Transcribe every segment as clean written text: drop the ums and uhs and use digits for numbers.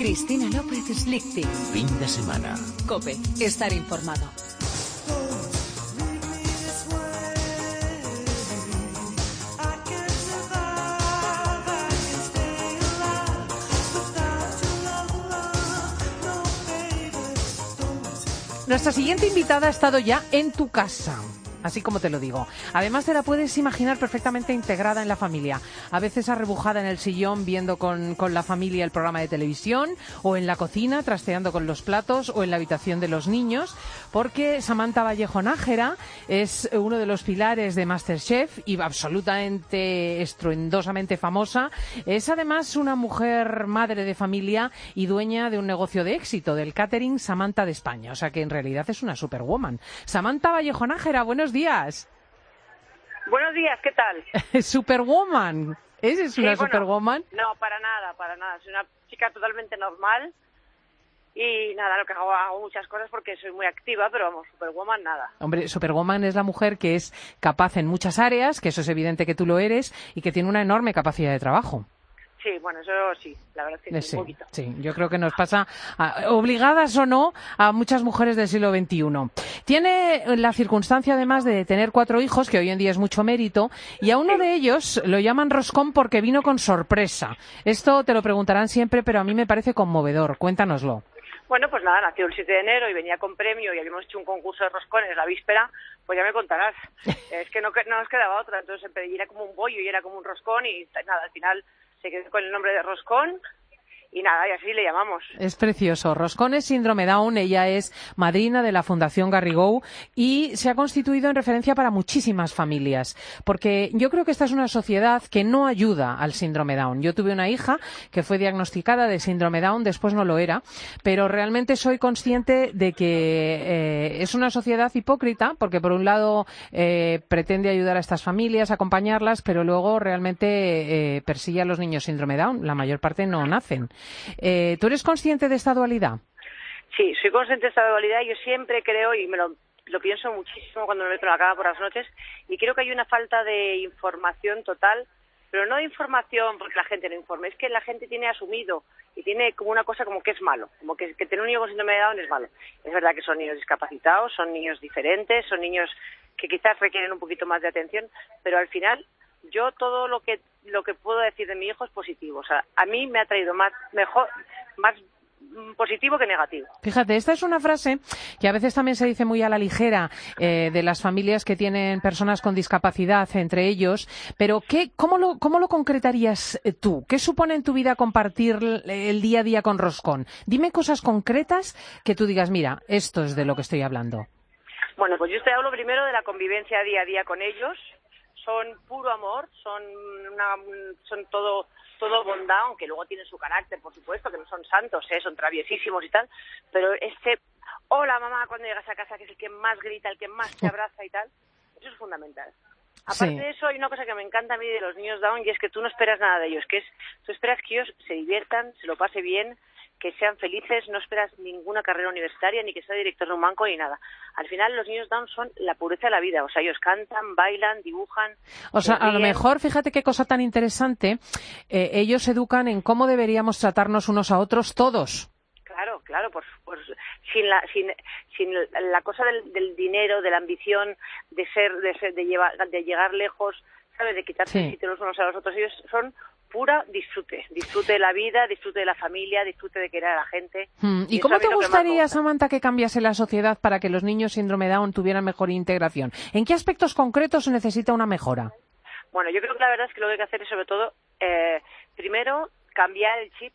Cristina López Slichting. Fin de semana. COPE. Estar informado. Nuestra siguiente invitada ha estado ya en tu casa. Así como te lo digo. Además te la puedes imaginar perfectamente integrada en la familia. A veces arrebujada en el sillón viendo con la familia el programa de televisión, o en la cocina trasteando con los platos, o en la habitación de los niños, porque Samantha Vallejo Nájera es uno de los pilares de MasterChef y absolutamente estruendosamente famosa. Es además una mujer madre de familia y dueña de un negocio de éxito, del catering Samantha de España. O sea que en realidad es una superwoman. Samantha Vallejo Nájera, buenos días. Buenos días, ¿qué tal? Superwoman. ¿Es una superwoman? No, para nada. Soy una chica totalmente normal y nada, lo que hago muchas cosas porque soy muy activa, pero vamos, superwoman nada. Hombre, superwoman es la mujer que es capaz en muchas áreas, que eso es evidente que tú lo eres, y que tiene una enorme capacidad de trabajo. Sí, bueno, eso sí, la verdad es que sí, un poquito. Sí, yo creo que nos pasa, obligadas o no, a muchas mujeres del siglo XXI. Tiene la circunstancia, además, de tener 4 hijos, que hoy en día es mucho mérito, y a uno de ellos lo llaman roscón porque vino con sorpresa. Esto te lo preguntarán siempre, pero a mí me parece conmovedor. Cuéntanoslo. Bueno, pues nada, nació el 7 de enero y venía con premio y habíamos hecho un concurso de roscones la víspera, pues ya me contarás. Es que no nos quedaba otra, entonces era como un bollo y era como un roscón y nada, al final se quedó con el nombre de roscón y nada, y así le llamamos. Es precioso. Roscón es síndrome Down, ella es madrina de la Fundación Garrigou y se ha constituido en referencia para muchísimas familias, porque yo creo que esta es una sociedad que no ayuda al síndrome Down. Yo tuve una hija que fue diagnosticada de síndrome Down, después no lo era, pero realmente soy consciente de que es una sociedad hipócrita, porque por un lado pretende ayudar a estas familias, acompañarlas, pero luego realmente persigue a los niños síndrome Down. La mayor parte no nacen. ¿Tú eres consciente de esta dualidad? Sí, soy consciente de esta dualidad. Yo siempre creo, y me lo pienso muchísimo cuando me meto en la cama por las noches, y creo que hay una falta de información total, pero no de información porque la gente no informe, es que la gente tiene asumido y tiene como una cosa como que es malo, como que tener un niño con síndrome de Down es malo. Es verdad que son niños discapacitados, son niños diferentes, son niños que quizás requieren un poquito más de atención, pero al final yo todo lo que puedo decir de mi hijo es positivo. O sea, a mí me ha traído más positivo que negativo. Fíjate, esta es una frase que a veces también se dice muy a la ligera de las familias que tienen personas con discapacidad entre ellos, pero ¿cómo lo concretarías tú? ¿Qué supone en tu vida compartir el día a día con roscón? Dime cosas concretas que tú digas, mira, esto es de lo que estoy hablando. Bueno, pues yo te hablo primero de la convivencia día a día con ellos. Son puro amor, son todo bondad, aunque luego tienen su carácter, por supuesto, que no son santos, son traviesísimos y tal, pero hola mamá cuando llegas a casa, que es el que más grita, el que más te abraza y tal, eso es fundamental. Aparte de eso, hay una cosa que me encanta a mí de los niños Down, y es que tú no esperas nada de ellos, tú esperas que ellos se diviertan, se lo pase bien, que sean felices, no esperas ninguna carrera universitaria, ni que sea director de un banco, ni nada. Al final, los niños Down son la pureza de la vida. O sea, ellos cantan, bailan, dibujan. O sea, a lo mejor, fíjate qué cosa tan interesante, ellos educan en cómo deberíamos tratarnos unos a otros todos. Claro, sin la cosa del dinero, de la ambición, de llegar lejos, ¿sabes? De quitarse el sitio los unos a los otros. Ellos son pura disfrute de la vida, disfrute de la familia, disfrute de querer a la gente. ¿Y cómo te gustaría, Samantha, que cambiase la sociedad para que los niños síndrome Down tuvieran mejor integración? ¿En qué aspectos concretos se necesita una mejora? Bueno, yo creo que la verdad es que lo que hay que hacer es sobre todo, primero, cambiar el chip.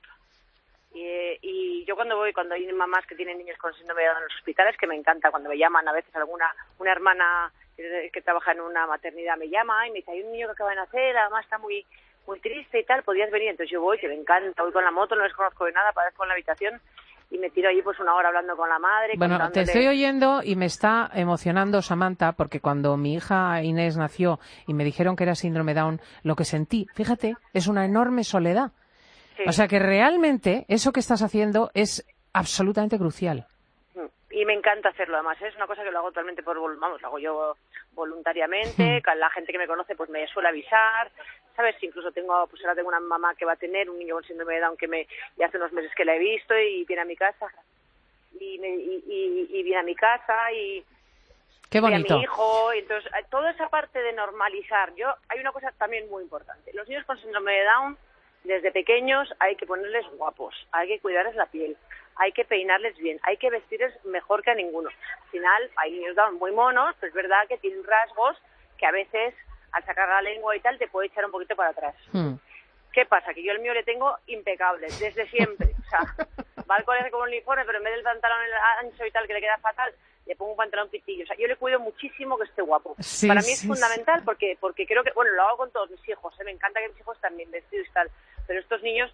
Y yo cuando hay mamás que tienen niños con síndrome de Down en los hospitales, que me encanta, cuando me llaman a veces una hermana que trabaja en una maternidad me llama y me dice, hay un niño que acaba de nacer, además está muy triste y tal, podías venir. Entonces yo voy, que me encanta, voy con la moto, no les conozco de nada, aparezco en la habitación y me tiro allí pues una hora hablando con la madre. Bueno, te estoy oyendo y me está emocionando, Samantha, porque cuando mi hija Inés nació y me dijeron que era síndrome Down, lo que sentí, fíjate, es una enorme soledad. Sí. O sea que realmente eso que estás haciendo es absolutamente crucial. Y me encanta hacerlo, además, es una cosa que lo hago totalmente lo hago yo voluntariamente, la gente que me conoce pues me suele avisar, ¿sabes? Incluso ahora tengo una mamá que va a tener un niño con síndrome de Down y hace unos meses que la he visto y viene a mi casa y viene a mi casa y qué bonito. a mi hijo, y entonces toda esa parte de normalizar. Hay una cosa también muy importante. Los niños con síndrome de Down, desde pequeños hay que ponerles guapos, hay que cuidarles la piel, hay que peinarles bien, hay que vestirles mejor que a ninguno. Al final hay niños Down muy monos, pero es verdad que tienen rasgos que a veces al sacar la lengua y tal te puede echar un poquito para atrás. ¿Qué pasa? Que yo el mío le tengo impecable, desde siempre. O sea, va al colegio con un uniforme, pero en vez del pantalón ancho y tal, que le queda fatal, le pongo un pantalón pitillo. O sea, yo le cuido muchísimo que esté guapo. Sí, para mí es fundamental porque creo que, bueno, lo hago con todos mis hijos, me encanta que mis hijos también vestidos y tal, pero estos niños,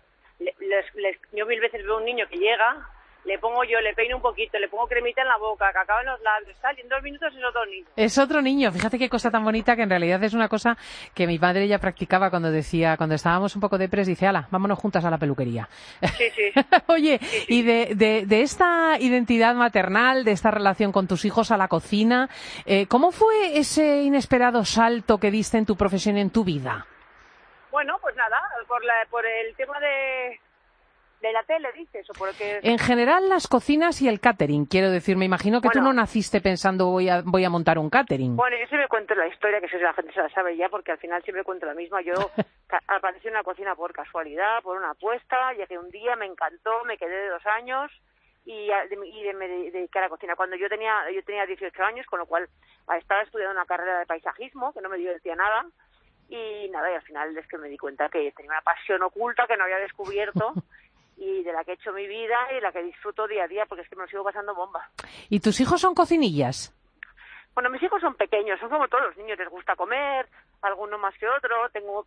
yo 1000 veces veo un niño que llega, le peino un poquito, le pongo cremita en la boca, cacao en los labios, tal, y en 2 minutos es otro niño. Es otro niño. Fíjate qué cosa tan bonita, que en realidad es una cosa que mi madre ya practicaba cuando estábamos un poco depres, dice, ala, vámonos juntas a la peluquería. Sí, sí. Oye, sí. Y de esta identidad maternal, de esta relación con tus hijos a la cocina, ¿cómo fue ese inesperado salto que diste en tu profesión y en tu vida? Bueno, pues nada, por el tema de la tele, dices, o porque... En general, las cocinas y el catering, quiero decir, me imagino que tú no naciste pensando voy a montar un catering. Bueno, yo siempre cuento la historia, que la gente se la sabe ya, porque al final siempre cuento la misma. Yo aparecí en la cocina por casualidad, por una apuesta, llegué un día, me encantó, me quedé de 2 años y me dediqué a la cocina. Cuando yo tenía 18 años, con lo cual estaba estudiando una carrera de paisajismo, que no me divertía nada, y al final es que me di cuenta que tenía una pasión oculta que no había descubierto y de la que he hecho mi vida y de la que disfruto día a día, porque es que me lo sigo pasando bomba. ¿Y tus hijos son cocinillas? Bueno, mis hijos son pequeños, son como todos los niños, les gusta comer, alguno más que otro. Tengo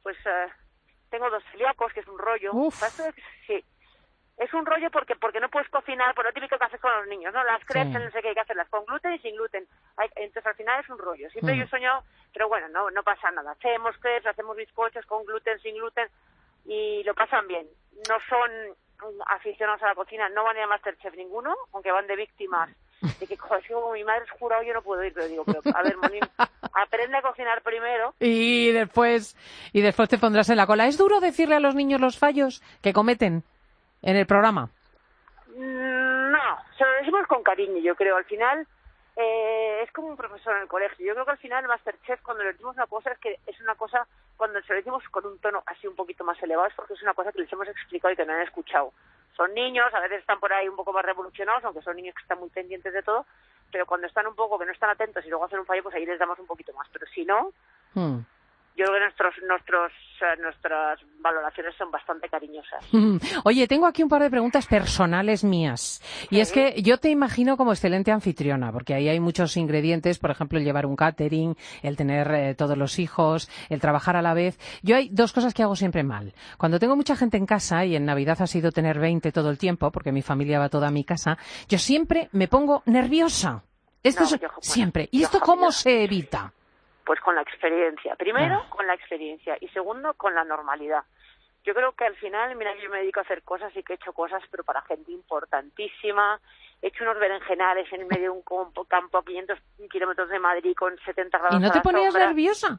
2 celíacos, que es un rollo. Sí, es un rollo porque no puedes cocinar, por lo típico que haces con los niños, ¿no? Las crepes, no sé qué, hay que hacerlas con gluten y sin gluten. Entonces al final es un rollo. Siempre yo he soñado, pero bueno, no pasa nada. Hacemos crepes, hacemos bizcochos con gluten, sin gluten y lo pasan bien. No son aficionados a la cocina, no van a ir a Masterchef ninguno, aunque van de víctimas de que, joder, como mi madre es jurado, yo no puedo ir, pero digo, a ver, Monín, aprende a cocinar primero. Y después te pondrás en la cola. ¿Es duro decirle a los niños los fallos que cometen en el programa? No, se lo decimos con cariño, yo creo. Al final es como un profesor en el colegio. Yo creo que al final el Masterchef, cuando le decimos una cosa, es que es una cosa, cuando se lo decimos con un tono así un poquito más elevado, es porque es una cosa que les hemos explicado y que no han escuchado. Son niños, a veces están por ahí un poco más revolucionados, aunque son niños que están muy pendientes de todo, pero cuando están un poco, que no están atentos y luego hacen un fallo, pues ahí les damos un poquito más. Pero si no, yo creo que nuestras valoraciones son bastante cariñosas. Oye, tengo aquí un par de preguntas personales mías. Y es que yo te imagino como excelente anfitriona, porque ahí hay muchos ingredientes, por ejemplo, el llevar un catering, el tener todos los hijos, el trabajar a la vez. Yo hay 2 cosas que hago siempre mal. Cuando tengo mucha gente en casa, y en Navidad ha sido tener 20 todo el tiempo, porque mi familia va toda a mi casa, yo siempre me pongo nerviosa. Siempre. ¿Y esto cómo se evita? Pues con la experiencia. Primero, con la experiencia. Y segundo, con la normalidad. Yo creo que al final, mira, yo me dedico a hacer cosas y que he hecho cosas, pero para gente importantísima. He hecho unos berenjenales en medio de un campo a 500 kilómetros de Madrid con 70 grados. ¿Y no te ponías nerviosa?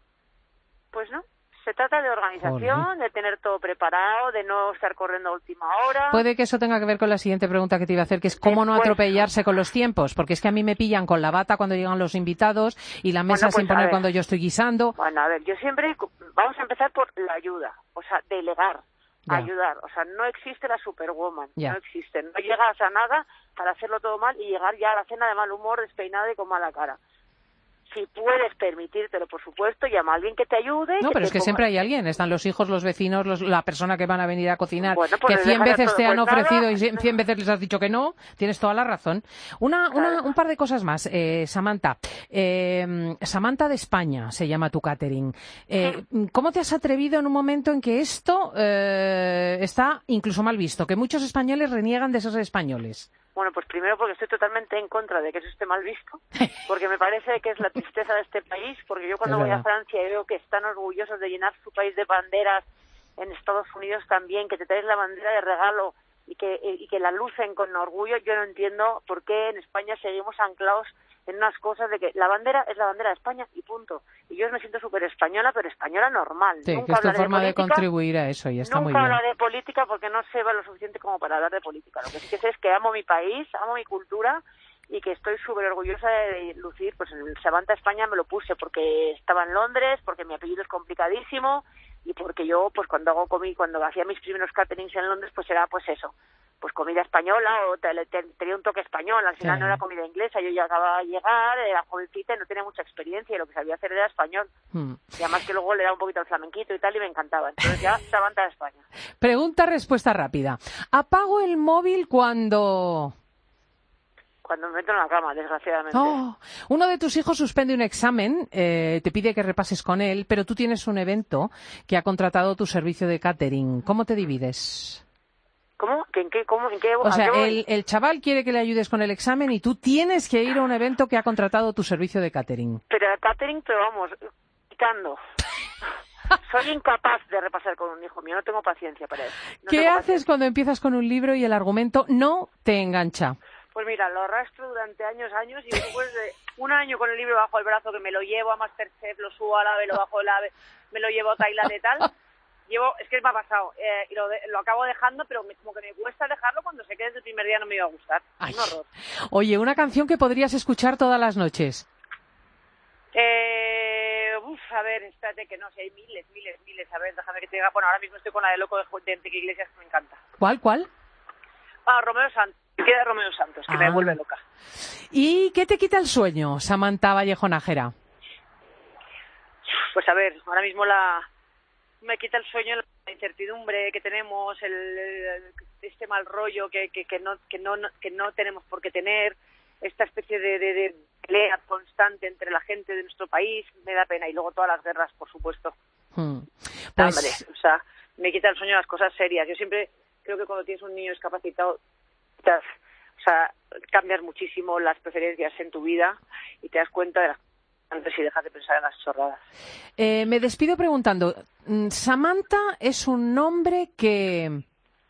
Pues no. Se trata de organización, de tener todo preparado, de no estar corriendo a última hora. Puede que eso tenga que ver con la siguiente pregunta que te iba a hacer, que es cómo no atropellarse con los tiempos, porque es que a mí me pillan con la bata cuando llegan los invitados y la mesa sin poner cuando yo estoy guisando. Bueno, a ver, yo siempre, vamos a empezar por la ayuda, o sea, delegar, ayudar. O sea, no existe la superwoman, no existe. No llegas a nada para hacerlo todo mal y llegar ya a la cena de mal humor, despeinada y con mala cara. Si puedes permitírtelo, por supuesto, llama a alguien que te ayude. No, pero es que siempre hay alguien. Están los hijos, los vecinos, la persona que van a venir a cocinar, pues que 100 veces te han ofrecido y 100 veces les has dicho que no. Tienes toda la razón. Un par de cosas más, Samantha. Samantha de España se llama tu catering. ¿Cómo te has atrevido en un momento en que esto está incluso mal visto? Que muchos españoles reniegan de ser españoles. Bueno, pues primero porque estoy totalmente en contra de que eso esté mal visto, porque me parece que es la tristeza de este país, porque yo cuando voy a Francia y veo que están orgullosos de llenar su país de banderas, en Estados Unidos también, que te traes la bandera de regalo y que la lucen con orgullo. Yo no entiendo por qué en España seguimos anclados en unas cosas de que la bandera es la bandera de España y punto. Y yo me siento súper española, pero española normal. Sí, Nunca que es tu hablaré forma de política, contribuir a eso y está muy bien. Nunca hablaré de política porque no sé lo suficiente como para hablar de política. Lo que sí que sé es que amo mi país, amo mi cultura y que estoy súper orgullosa de lucir. Pues el Samantha España me lo puse porque estaba en Londres, porque mi apellido es complicadísimo y porque yo, pues cuando hacía mis primeros caterings en Londres, pues era pues eso, pues comida española o tenía un toque español. Al final no era comida inglesa, yo ya acababa de llegar, era jovencita y no tenía mucha experiencia y lo que sabía hacer era español. Y además que luego le daba un poquito al flamenquito y tal y me encantaba. Entonces ya Samantha de España. Respuesta rápida. Apago el móvil cuando me meto en la cama, desgraciadamente. Oh, uno de tus hijos suspende un examen, te pide que repases con él, pero tú tienes un evento que ha contratado tu servicio de catering. ¿Cómo te divides? ¿Cómo? ¿En qué? O sea, el chaval quiere que le ayudes con el examen y tú tienes que ir a un evento que ha contratado tu servicio de catering. Pero el catering, pero vamos, quitando. Soy incapaz de repasar con un hijo mío, no tengo paciencia para eso. ¿Qué haces cuando empiezas con un libro y el argumento no te engancha? Pues mira, lo arrastro durante años y después de un año con el libro bajo el brazo, que me lo llevo a Masterchef, lo subo al AVE, lo bajo del AVE, me lo llevo a Tailandia y tal, es que me ha pasado, y lo acabo dejando, pero como que me cuesta dejarlo cuando sé que desde el primer día no me iba a gustar. Ay. Un horror. Oye, una canción que podrías escuchar todas las noches. A ver, espérate que no sé, hay miles. A ver, déjame que te diga. Bueno, ahora mismo estoy con la de Loco de Enrique Iglesias, que me encanta. ¿Cuál? Romeo Santos. Me queda Romeo Santos, que me vuelve loca. ¿Y qué te quita el sueño, Samantha Vallejo Nájera? Pues a ver, ahora mismo me quita el sueño la incertidumbre que tenemos, este mal rollo que no tenemos por qué tener, esta especie de pelea constante entre la gente de nuestro país, me da pena. Y luego todas las guerras, por supuesto. Pues... Hombre, o sea, me quita el sueño las cosas serias. Yo siempre creo que cuando tienes un niño discapacitado, cambias muchísimo las preferencias en tu vida y te das cuenta de las cosas antes y dejas de pensar en las chorradas. Me despido preguntando, Samantha es un nombre que...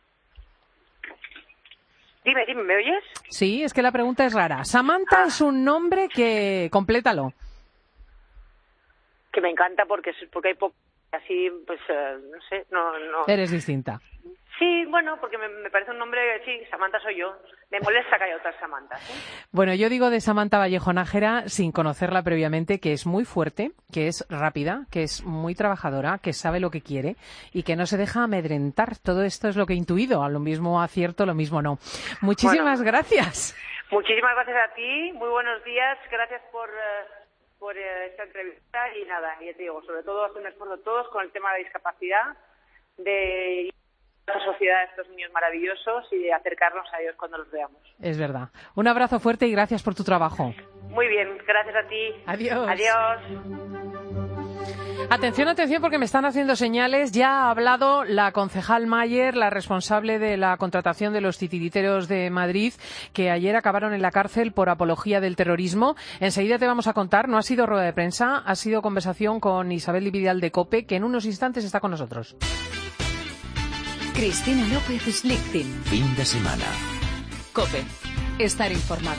Dime, ¿me oyes? Sí, es que la pregunta es rara. Samantha es un nombre que... Complétalo. Que me encanta porque hay poco... Así, pues, no sé, no... Eres distinta. Sí, bueno, porque me parece un nombre... Sí, Samantha soy yo. Me molesta que haya otras Samanthas, ¿eh? Bueno, yo digo de Samantha Vallejo Nájera, sin conocerla previamente, que es muy fuerte, que es rápida, que es muy trabajadora, que sabe lo que quiere y que no se deja amedrentar. Todo esto es lo que he intuido. A lo mismo acierto, lo mismo no. Muchísimas gracias. Muchísimas gracias a ti. Muy buenos días. Gracias por esta entrevista y nada, ya te digo, sobre todo hacer un esfuerzo todos con el tema de la discapacidad, de la sociedad de estos niños maravillosos y de acercarnos a ellos cuando los veamos. Es verdad. Un abrazo fuerte y gracias por tu trabajo. Muy bien, gracias a ti. Adiós. Adiós. Atención, porque me están haciendo señales. Ya ha hablado la concejal Mayer, la responsable de la contratación de los titiriteros de Madrid, que ayer acabaron en la cárcel por apología del terrorismo. Enseguida te vamos a contar. No ha sido rueda de prensa, ha sido conversación con Isabel Vidal de COPE, que en unos instantes está con nosotros. Cristina López Slichting. Fin de semana. COPE. Estar informado.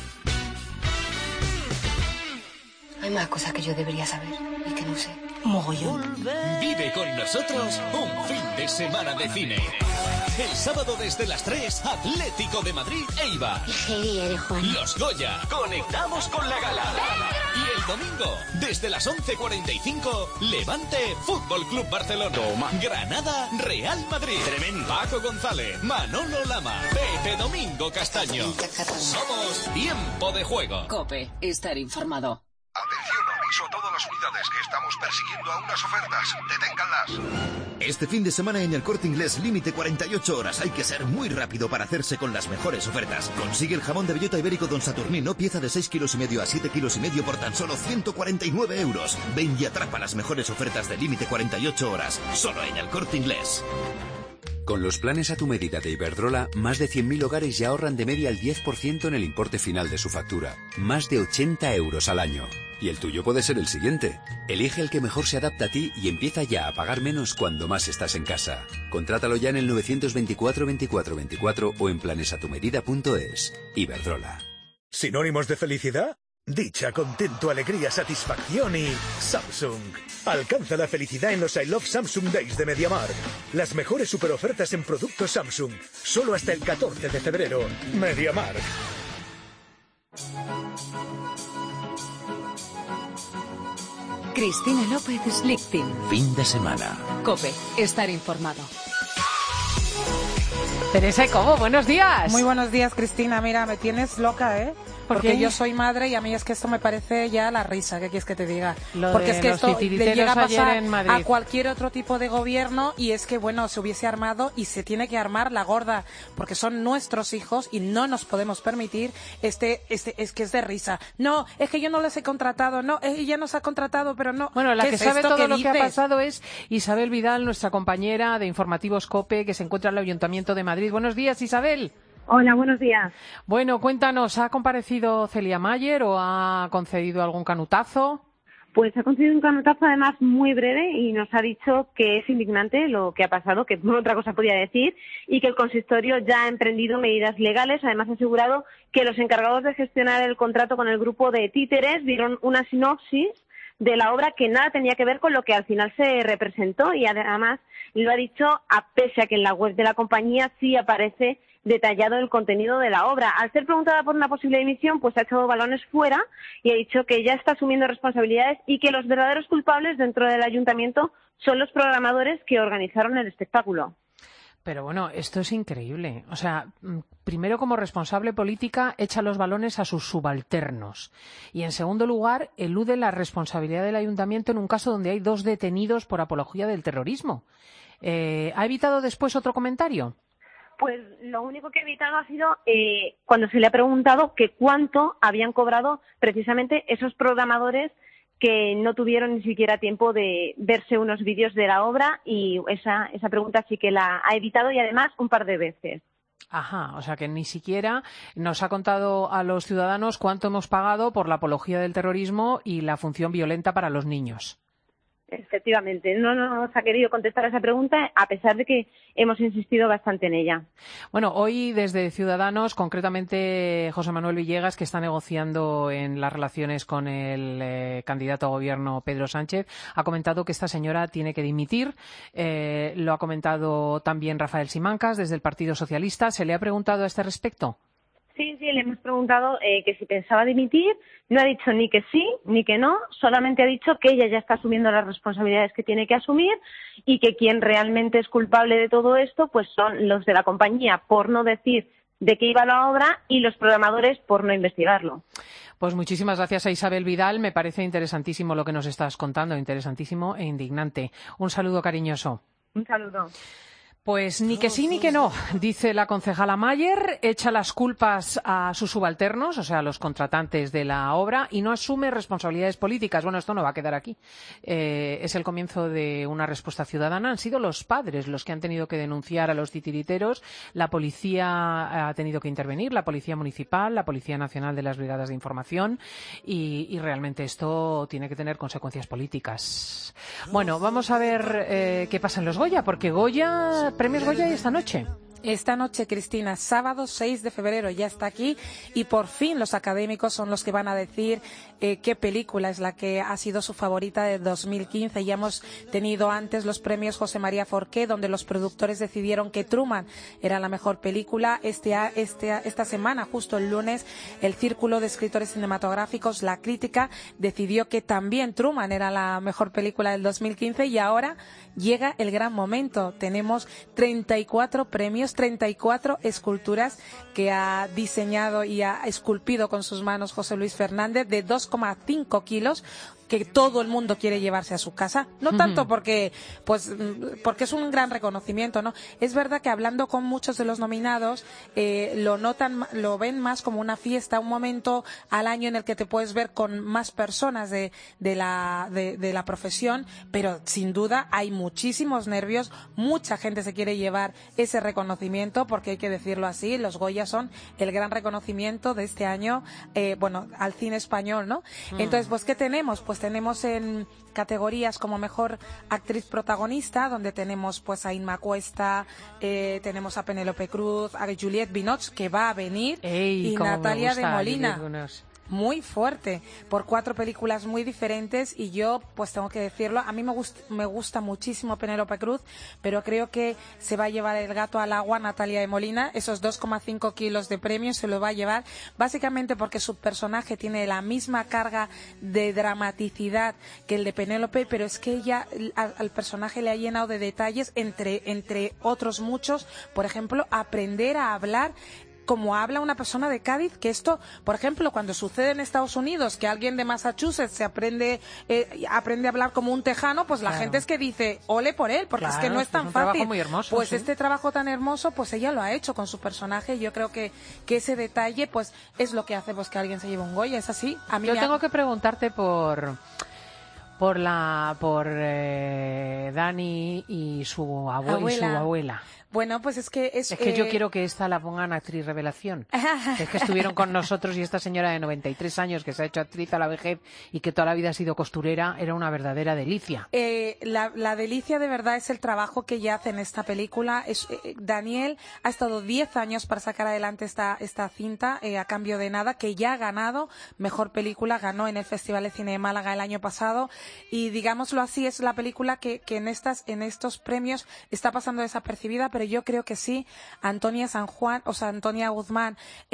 Hay más cosas que yo debería saber y que no sé. Mogollón. Vive con nosotros un fin de semana de cine. El sábado desde las 3, Atlético de Madrid, Eibar. Heavy eres, Juan. Los Goya, conectamos con la gala. Y el domingo, desde las 11:45, Levante, Fútbol Club Barcelona. Toma. Granada, Real Madrid. Tremendo. Paco González, Manolo Lama, Pepe Domingo Castaño. Somos Tiempo de Juego. COPE. Estar informado. Atención, aviso a todas las unidades que estamos persiguiendo a unas ofertas. Deténganlas. Este fin de semana en el Corte Inglés, límite 48 horas. Hay que ser muy rápido para hacerse con las mejores ofertas. Consigue el jamón de bellota ibérico Don Saturnino, pieza de 6,5 kilos a 7,5 kilos por tan solo 149 euros. Ven y atrapa las mejores ofertas de límite 48 horas. Solo en el Corte Inglés. Con los planes a tu medida de Iberdrola, más de 100.000 hogares ya ahorran de media el 10% en el importe final de su factura. Más de 80 euros al año. Y el tuyo puede ser el siguiente. Elige el que mejor se adapta a ti y empieza ya a pagar menos cuando más estás en casa. Contrátalo ya en el 924 24 24 o en planesatumedida.es. Iberdrola. ¿Sinónimos de felicidad? Dicha, contento, alegría, satisfacción y Samsung. Alcanza la felicidad en los I Love Samsung Days de MediaMarkt. Las mejores superofertas en productos Samsung. Solo hasta el 14 de febrero. MediaMarkt. Cristina López Slichting. Fin de semana. COPE. Estar informado. Teresa y Cobo, buenos días. Muy buenos días, Cristina. Mira, me tienes loca, ¿eh? Porque yo soy madre y a mí es que esto me parece ya la risa. ¿Qué quieres que te diga? Porque es que esto le llega a pasar a cualquier otro tipo de gobierno y es que, bueno, se hubiese armado y se tiene que armar la gorda porque son nuestros hijos y no nos podemos permitir es que es de risa. No, es que yo no les he contratado. No, ella nos ha contratado, pero no. Bueno, la que sabe todo lo que ha pasado es Isabel Vidal, nuestra compañera de Informativos COPE, que se encuentra en el Ayuntamiento de Madrid. Buenos días, Isabel. Hola, buenos días. Bueno, cuéntanos, ¿ha comparecido Celia Mayer o ha concedido algún canutazo? Pues ha concedido un canutazo además muy breve y nos ha dicho que es indignante lo que ha pasado, que otra cosa podía decir, y que el consistorio ya ha emprendido medidas legales. Además ha asegurado que los encargados de gestionar el contrato con el grupo de títeres dieron una sinopsis de la obra que nada tenía que ver con lo que al final se representó y además lo ha dicho pese a que en la web de la compañía sí aparece detallado el contenido de la obra. Al ser preguntada por una posible dimisión, pues ha echado balones fuera y ha dicho que ya está asumiendo responsabilidades y que los verdaderos culpables dentro del ayuntamiento son los programadores que organizaron el espectáculo. Pero bueno, esto es increíble. O sea, primero como responsable política echa los balones a sus subalternos y en segundo lugar elude la responsabilidad del ayuntamiento en un caso donde hay 2 detenidos por apología del terrorismo. ¿Ha evitado después otro comentario? Pues lo único que he evitado ha sido cuando se le ha preguntado que cuánto habían cobrado precisamente esos programadores que no tuvieron ni siquiera tiempo de verse unos vídeos de la obra y esa pregunta sí que la ha evitado y además un par de veces. Ajá, o sea que ni siquiera nos ha contado a los ciudadanos cuánto hemos pagado por la apología del terrorismo y la función violenta para los niños. Efectivamente, no nos ha querido contestar a esa pregunta a pesar de que hemos insistido bastante en ella. Bueno, hoy desde Ciudadanos, concretamente José Manuel Villegas, que está negociando en las relaciones con el candidato a gobierno Pedro Sánchez, ha comentado que esta señora tiene que dimitir. Lo ha comentado también Rafael Simancas desde el Partido Socialista. ¿Se le ha preguntado a este respecto? Sí, le hemos preguntado que si pensaba dimitir, no ha dicho ni que sí ni que no, solamente ha dicho que ella ya está asumiendo las responsabilidades que tiene que asumir y que quien realmente es culpable de todo esto pues son los de la compañía por no decir de qué iba la obra y los programadores por no investigarlo. Pues muchísimas gracias a Isabel Vidal, me parece interesantísimo lo que nos estás contando, interesantísimo e indignante. Un saludo cariñoso. Un saludo. Pues ni que sí ni que no, dice la concejala Mayer, echa las culpas a sus subalternos, o sea, a los contratantes de la obra, y no asume responsabilidades políticas. Bueno, esto no va a quedar aquí. Es el comienzo de una respuesta ciudadana. Han sido los padres los que han tenido que denunciar a los titiriteros. La policía ha tenido que intervenir, la policía municipal, la Policía Nacional de las Brigadas de Información, y realmente esto tiene que tener consecuencias políticas. Bueno, vamos a ver qué pasa en los Goya, porque Premios Goya esta noche. Esta noche, Cristina, sábado 6 de febrero, ya está aquí y por fin los académicos son los que van a decir qué película es la que ha sido su favorita de 2015. Ya hemos tenido antes los premios José María Forqué, donde los productores decidieron que Truman era la mejor película. Esta semana, justo el lunes, el Círculo de Escritores Cinematográficos, la crítica, decidió que también Truman era la mejor película del 2015 y ahora llega el gran momento. Tenemos 34 premios, 34 esculturas que ha diseñado y ha esculpido con sus manos José Luis Fernández de 2,5 kilos. que todo el mundo quiere llevarse a su casa. No tanto porque es un gran reconocimiento, ¿no? Es verdad que hablando con muchos de los nominados, lo ven más como una fiesta, un momento al año en el que te puedes ver con más personas de la profesión, pero sin duda hay muchísimos nervios, mucha gente se quiere llevar ese reconocimiento, porque hay que decirlo así, los Goya son el gran reconocimiento de este año, al cine español, ¿no? Entonces, pues, ¿qué tenemos? Pues tenemos en categorías como mejor actriz protagonista, donde tenemos pues a Inma Cuesta, tenemos a Penélope Cruz, a Juliette Binoche, que va a venir, y Natalia de Molina. Muy fuerte, por 4 películas muy diferentes, y yo pues tengo que decirlo, a mí me gusta muchísimo Penélope Cruz, pero creo que se va a llevar el gato al agua Natalia de Molina. Esos 2,5 kilos de premio se lo va a llevar, básicamente porque su personaje tiene la misma carga de dramaticidad que el de Penélope, pero es que ella al personaje le ha llenado de detalles, entre otros muchos, por ejemplo, aprender a hablar como habla una persona de Cádiz, que esto, por ejemplo, cuando sucede en Estados Unidos, que alguien de Massachusetts se aprende a hablar como un tejano, pues la gente es que dice, ole por él, porque es que no es tan fácil. Trabajo muy hermoso, pues sí. Este trabajo tan hermoso, pues ella lo ha hecho con su personaje, y yo creo que ese detalle, pues, es lo que hace pues que alguien se lleve un Goya, es así. A mí yo tengo que preguntarte por Dani y su abuela. Bueno, pues es que yo quiero que esta la pongan actriz revelación. Es que estuvieron con nosotros, y esta señora de 93 años que se ha hecho actriz a la vejez y que toda la vida ha sido costurera, era una verdadera delicia. La delicia de verdad es el trabajo que ella hace en esta película. Daniel ha estado 10 años para sacar adelante esta cinta, a cambio de nada, que ya ha ganado mejor película, ganó en el Festival de Cine de Málaga el año pasado, y digámoslo así, es la película que en estos premios está pasando desapercibida, pero yo creo que sí, Antonia Guzmán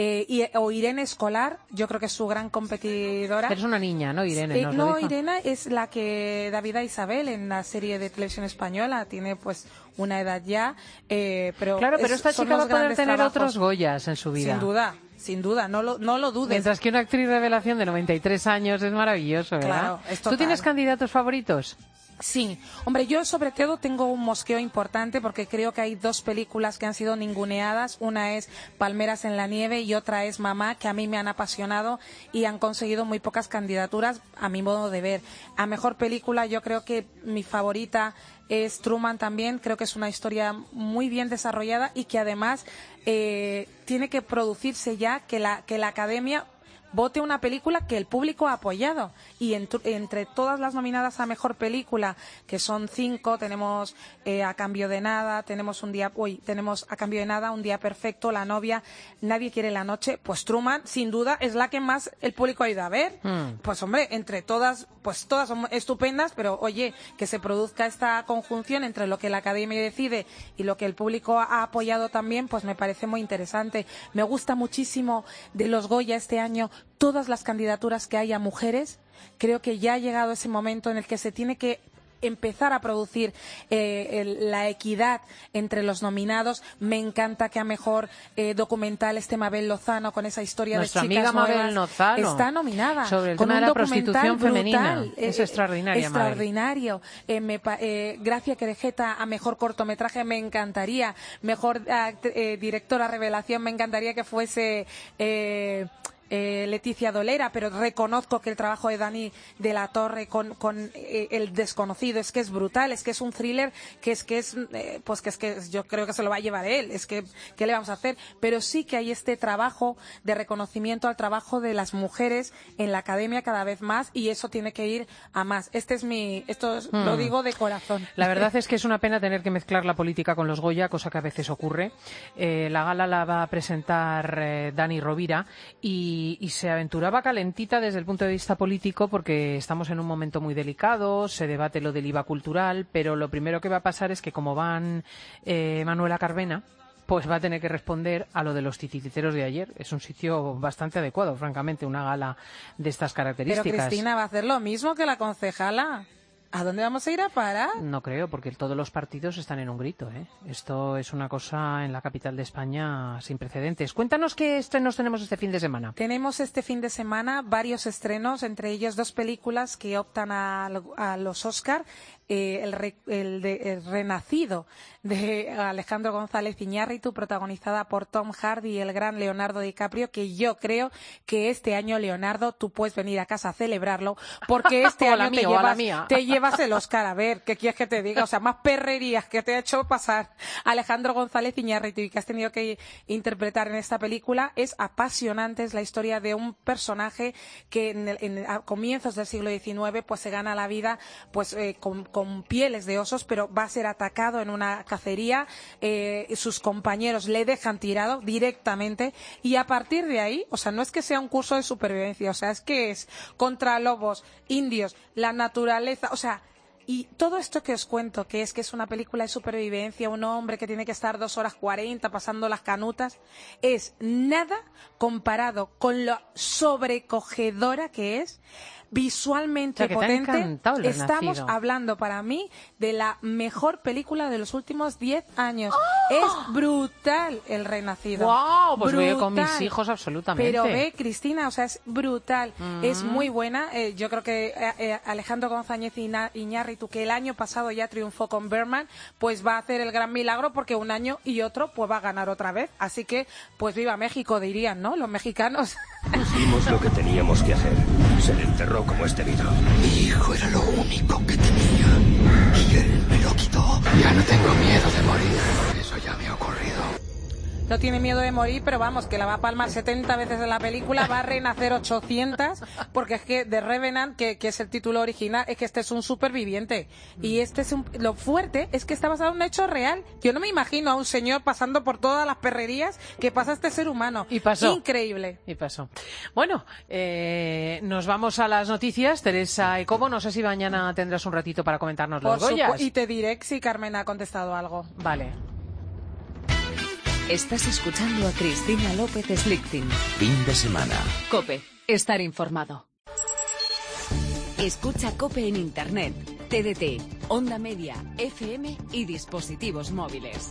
o Irene Escolar, yo creo que es su gran competidora. Pero es una niña, ¿no, Irene? No, Irene es la que David Isabel en la serie de televisión española, tiene pues una edad ya, pero claro, pero esta chica va a poder tener otros Goyas en su vida. Sin duda, no lo dudes. Mientras que una actriz revelación de 93 años es maravilloso, ¿verdad? Claro, es total. ¿Tú tienes candidatos favoritos? Sí, hombre, yo sobre todo tengo un mosqueo importante, porque creo que hay 2 películas que han sido ninguneadas. Una es Palmeras en la nieve y otra es Mamá, que a mí me han apasionado y han conseguido muy pocas candidaturas a mi modo de ver. A mejor película yo creo que mi favorita es Truman también. Creo que es una historia muy bien desarrollada y que además tiene que producirse ya que la Academia vote una película que el público ha apoyado, y entre todas las nominadas a mejor película, que son 5, tenemos A cambio de nada, tenemos A cambio de nada, Un día perfecto, La novia, Nadie quiere la noche. Pues Truman sin duda es la que más el público ha ido a ver. Pues hombre, entre todas, pues todas son estupendas, pero oye, que se produzca esta conjunción entre lo que la Academia decide y lo que el público ha apoyado también, pues me parece muy interesante. Me gusta muchísimo de los Goya este año todas las candidaturas que hay a mujeres. Creo que ya ha llegado ese momento en el que se tiene que empezar a producir la equidad entre los nominados. Me encanta que a mejor documental esté Mabel Lozano con esa historia Nuestra de chicas amiga nuevas. Mabel Lozano Está nominada sobre el con tema un de la documental prostitución femenina. brutal. Es extraordinaria, extraordinario. Gracia Querejeta a mejor cortometraje, me encantaría. Mejor directora revelación, me encantaría que fuese Leticia Dolera, pero reconozco que el trabajo de Dani de la Torre con El desconocido es que es brutal, es que es un thriller que yo creo que se lo va a llevar él. Es que ¿qué le vamos a hacer? Pero sí que hay este trabajo de reconocimiento al trabajo de las mujeres en la Academia cada vez más, y eso tiene que ir a más. Lo digo de corazón. La verdad es que es una pena tener que mezclar la política con los Goya, cosa que a veces ocurre. La gala la va a presentar Dani Rovira, y se aventuraba calentita desde el punto de vista político, porque estamos en un momento muy delicado, se debate lo del IVA cultural, pero lo primero que va a pasar es que, como van Manuela Carvena, pues va a tener que responder a lo de los titiriteros de ayer. Es un sitio bastante adecuado, francamente, una gala de estas características. Pero Cristina va a hacer lo mismo que la concejala. ¿A dónde vamos a ir a parar? No creo, porque todos los partidos están en un grito, ¿eh? Esto es una cosa en la capital de España sin precedentes. Cuéntanos qué estrenos tenemos este fin de semana. Tenemos este fin de semana varios estrenos, entre ellos 2 películas que optan a los Oscar. El Renacido de Alejandro González Iñárritu, protagonizada por Tom Hardy y el gran Leonardo DiCaprio, que yo creo que este año, Leonardo, tú puedes venir a casa a celebrarlo, porque este año te llevas el Oscar. A ver, ¿qué quieres que te diga? O sea, más perrerías que te ha hecho pasar Alejandro González Iñárritu y que has tenido que interpretar en esta película. Es apasionante, es la historia de un personaje que a comienzos del siglo XIX pues se gana la vida pues con pieles de osos, pero va a ser atacado en una cacería, sus compañeros le dejan tirado directamente y a partir de ahí, o sea, no es que sea un curso de supervivencia, o sea, es que es contra lobos, indios, la naturaleza, o sea, y todo esto que os cuento, que es una película de supervivencia, un hombre que tiene que estar 2 horas 40 pasando las canutas, es nada comparado con lo sobrecogedora que es, visualmente potente. Estamos hablando para mí de la mejor película de los últimos 10 años. ¡Oh! Es brutal El Renacido. ¡Wow! Pues veo con mis hijos absolutamente. Pero ve, Cristina, o sea, es brutal. Es muy buena. Yo creo que Alejandro González Iñárritu, que el año pasado ya triunfó con Birdman, pues va a hacer el gran milagro porque un año y otro pues va a ganar otra vez. Así que, pues viva México, dirían, ¿no? Los mexicanos. Hicimos lo que teníamos que hacer. Se le enterró como es debido. Mi hijo era lo único que tenía y él me lo quitó. Ya no tengo miedo de morir. Eso ya me ha ocurrido. No tiene miedo de morir, pero vamos, que la va a palmar 70 veces en la película, va a renacer 800, porque es que The Revenant, que es el título original, es que este es un superviviente. Y lo fuerte es que está basado en un hecho real. Yo no me imagino a un señor pasando por todas las perrerías que pasa este ser humano. Y pasó. Increíble. Y pasó. Bueno, nos vamos a las noticias. Teresa Ecobo, no sé si mañana tendrás un ratito para comentarnos los Goyas. Y te diré si Carmen ha contestado algo. Vale. Estás escuchando a Cristina López Slichting. Fin de semana. COPE. Estar informado. Escucha COPE en Internet, TDT, Onda Media, FM y dispositivos móviles.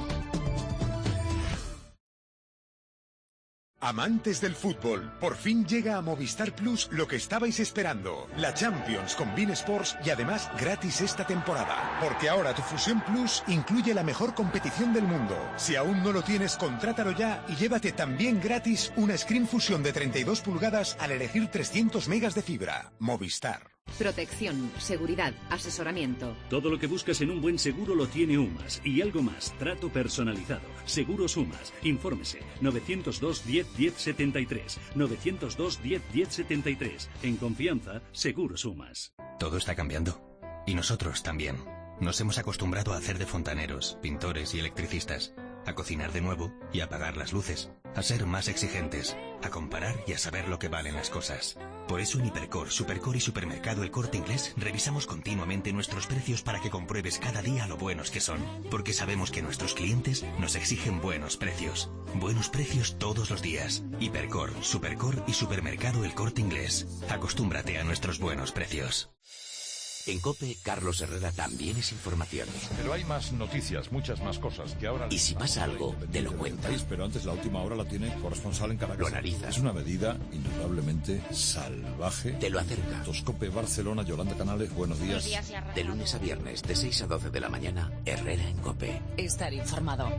Amantes del fútbol, por fin llega a Movistar Plus lo que estabais esperando, la Champions con beIN Sports y además gratis esta temporada, porque ahora tu Fusión Plus incluye la mejor competición del mundo. Si aún no lo tienes, contrátalo ya y llévate también gratis una Screen Fusion de 32 pulgadas al elegir 300 megas de fibra. Movistar. Protección, seguridad, asesoramiento. Todo lo que buscas en un buen seguro lo tiene UMAS. Y algo más, trato personalizado. Seguros UMAS. Infórmese. 902 10 10 73. 902 10 10 73. En confianza, Seguros UMAS. Todo está cambiando. Y nosotros también. Nos hemos acostumbrado a hacer de fontaneros, pintores y electricistas. A cocinar de nuevo y a apagar las luces. A ser más exigentes. A comparar y a saber lo que valen las cosas. Por eso en Hipercor, Supercor y Supermercado El Corte Inglés revisamos continuamente nuestros precios para que compruebes cada día lo buenos que son. Porque sabemos que nuestros clientes nos exigen buenos precios. Buenos precios todos los días. Hipercor, Supercor y Supermercado El Corte Inglés. Acostúmbrate a nuestros buenos precios. En COPE, Carlos Herrera también es información. Pero hay más noticias, muchas más cosas que ahora... Y si pasa algo, te lo cuenta. Pero antes la última hora la tiene corresponsal en Caracas. Lo analiza. Es una medida indudablemente salvaje. Te lo acerca. COPE Barcelona, Yolanda Canales, buenos días. De lunes a viernes, de 6 a 12 de la mañana, Herrera en COPE. Estar informado.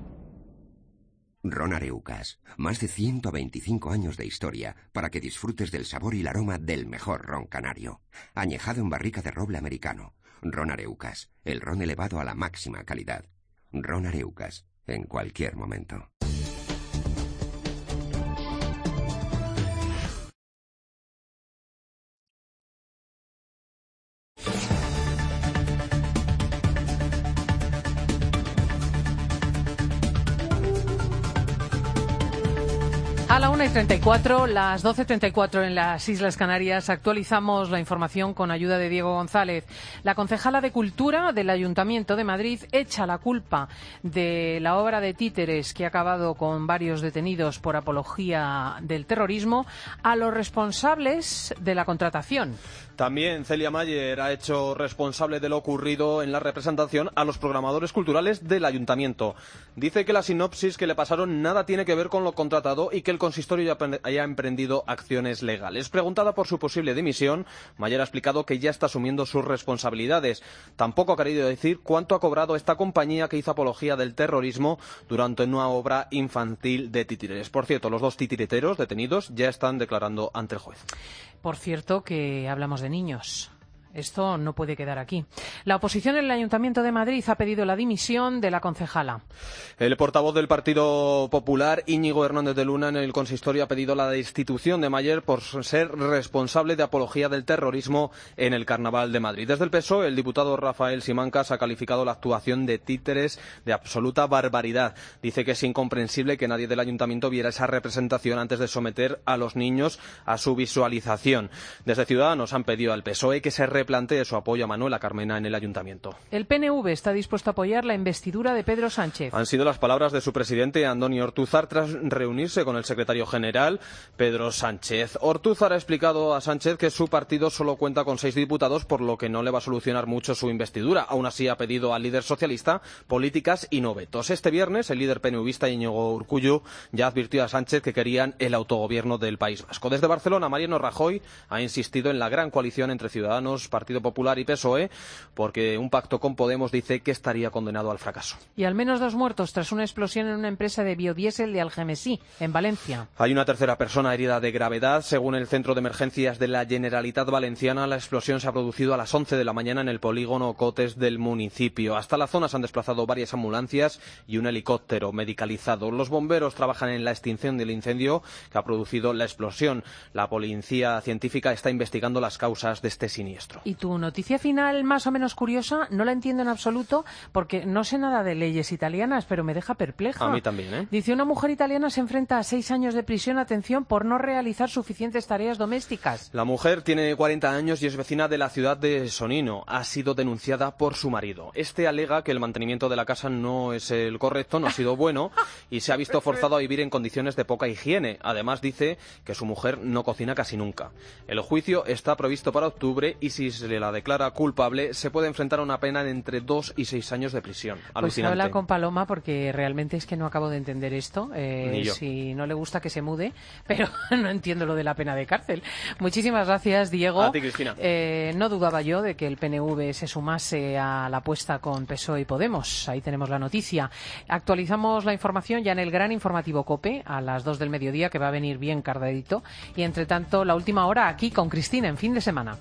Ron Areucas, más de 125 años de historia para que disfrutes del sabor y el aroma del mejor ron canario. Añejado en barrica de roble americano. Ron Areucas, el ron elevado a la máxima calidad. Ron Areucas, en cualquier momento. A la 1:34, las 12:34 en las Islas Canarias, actualizamos la información con ayuda de Diego González. La concejala de Cultura del Ayuntamiento de Madrid echa la culpa de la obra de títeres que ha acabado con varios detenidos por apología del terrorismo a los responsables de la contratación. También Celia Mayer ha hecho responsable de lo ocurrido en la representación a los programadores culturales del Ayuntamiento. Dice que la sinopsis que le pasaron nada tiene que ver con lo contratado y que el consistorio ya haya emprendido acciones legales. Preguntada por su posible dimisión, Mayer ha explicado que ya está asumiendo sus responsabilidades. Tampoco ha querido decir cuánto ha cobrado esta compañía que hizo apología del terrorismo durante una obra infantil de títeres. Por cierto, los 2 titiriteros detenidos ya están declarando ante el juez. Por cierto, que hablamos de niños. Esto no puede quedar aquí. La oposición en el Ayuntamiento de Madrid ha pedido la dimisión de la concejala. El portavoz del Partido Popular, Íñigo Hernández de Luna, en el consistorio ha pedido la destitución de Mayer por ser responsable de apología del terrorismo en el Carnaval de Madrid. Desde el PSOE, el diputado Rafael Simancas ha calificado la actuación de títeres de absoluta barbaridad. Dice que es incomprensible que nadie del Ayuntamiento viera esa representación antes de someter a los niños a su visualización. Desde Ciudadanos han pedido al PSOE que se replantee su apoyo a Manuela Carmena en el Ayuntamiento. El PNV está dispuesto a apoyar la investidura de Pedro Sánchez. Han sido las palabras de su presidente, Andoni Ortúzar, tras reunirse con el secretario general, Pedro Sánchez. Ortúzar ha explicado a Sánchez que su partido solo cuenta con 6 diputados, por lo que no le va a solucionar mucho su investidura. Aún así, ha pedido al líder socialista políticas y no vetos. Este viernes, el líder PNVista, Íñigo Urkullu, ya advirtió a Sánchez que querían el autogobierno del País Vasco. Desde Barcelona, Mariano Rajoy ha insistido en la gran coalición entre Ciudadanos, Partido Popular y PSOE, porque un pacto con Podemos dice que estaría condenado al fracaso. Y al menos 2 muertos tras una explosión en una empresa de biodiesel de Algemesí, en Valencia. Hay una tercera persona herida de gravedad. Según el Centro de Emergencias de la Generalitat Valenciana, la explosión se ha producido a las 11 de la mañana en el polígono Cotes del municipio. Hasta la zona se han desplazado varias ambulancias y un helicóptero medicalizado. Los bomberos trabajan en la extinción del incendio que ha producido la explosión. La policía científica está investigando las causas de este siniestro. Y tu noticia final, más o menos curiosa, no la entiendo en absoluto porque no sé nada de leyes italianas, pero me deja perpleja. A mí también, ¿eh? Dice, una mujer italiana se enfrenta a 6 años de prisión, atención, por no realizar suficientes tareas domésticas. La mujer tiene 40 años y es vecina de la ciudad de Sonino. Ha sido denunciada por su marido. Este alega que el mantenimiento de la casa no es el correcto, no ha sido bueno y se ha visto forzado a vivir en condiciones de poca higiene. Además, dice que su mujer no cocina casi nunca. El juicio está previsto para octubre y si se la declara culpable, se puede enfrentar a una pena de entre 2 y 6 años de prisión. Alucinante. Pues habla con Paloma porque realmente es que no acabo de entender esto. Ni yo. Si no le gusta que se mude, pero no entiendo lo de la pena de cárcel. Muchísimas gracias, Diego. A ti, Cristina. No dudaba yo de que el PNV se sumase a la apuesta con PSOE y Podemos. Ahí tenemos la noticia. Actualizamos la información ya en el gran informativo COPE a las 2 del mediodía, que va a venir bien cargadito. Y entre tanto, la última hora aquí con Cristina en Fin de Semana.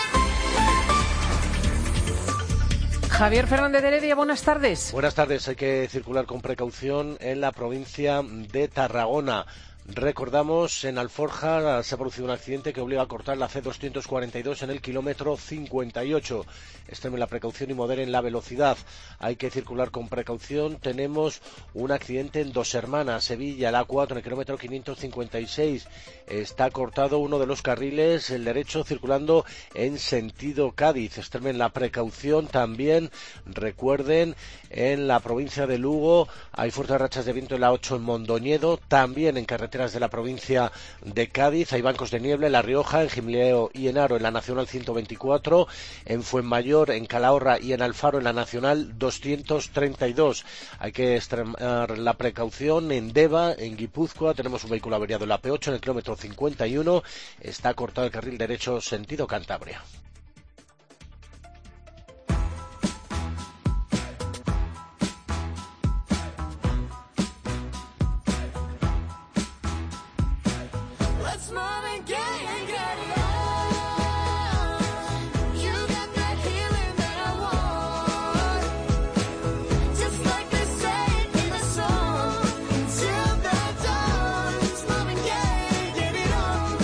Javier Fernández de Heredia, buenas tardes. Buenas tardes. Hay que circular con precaución en la provincia de Tarragona. Recordamos, en Alforja se ha producido un accidente que obliga a cortar la C242 en el kilómetro 58. Extremen la precaución y moderen la velocidad. Hay que circular con precaución. Tenemos un accidente en Dos Hermanas, Sevilla, la A4, en el kilómetro 556. Está cortado uno de los carriles, el derecho, circulando en sentido Cádiz. Extremen la precaución. También, recuerden, en la provincia de Lugo hay fuertes rachas de viento en la 8 en Mondoñedo. También en carreteras de la provincia de Cádiz hay bancos de niebla en La Rioja, en Gimleo y en Haro, en la Nacional 124, en Fuenmayor, en Calahorra y en Alfaro, en la Nacional 232. Hay que extremar la precaución en Deva, en Guipúzcoa. Tenemos un vehículo averiado en la P8 en el kilómetro 51. Está cortado el carril derecho sentido Cantabria.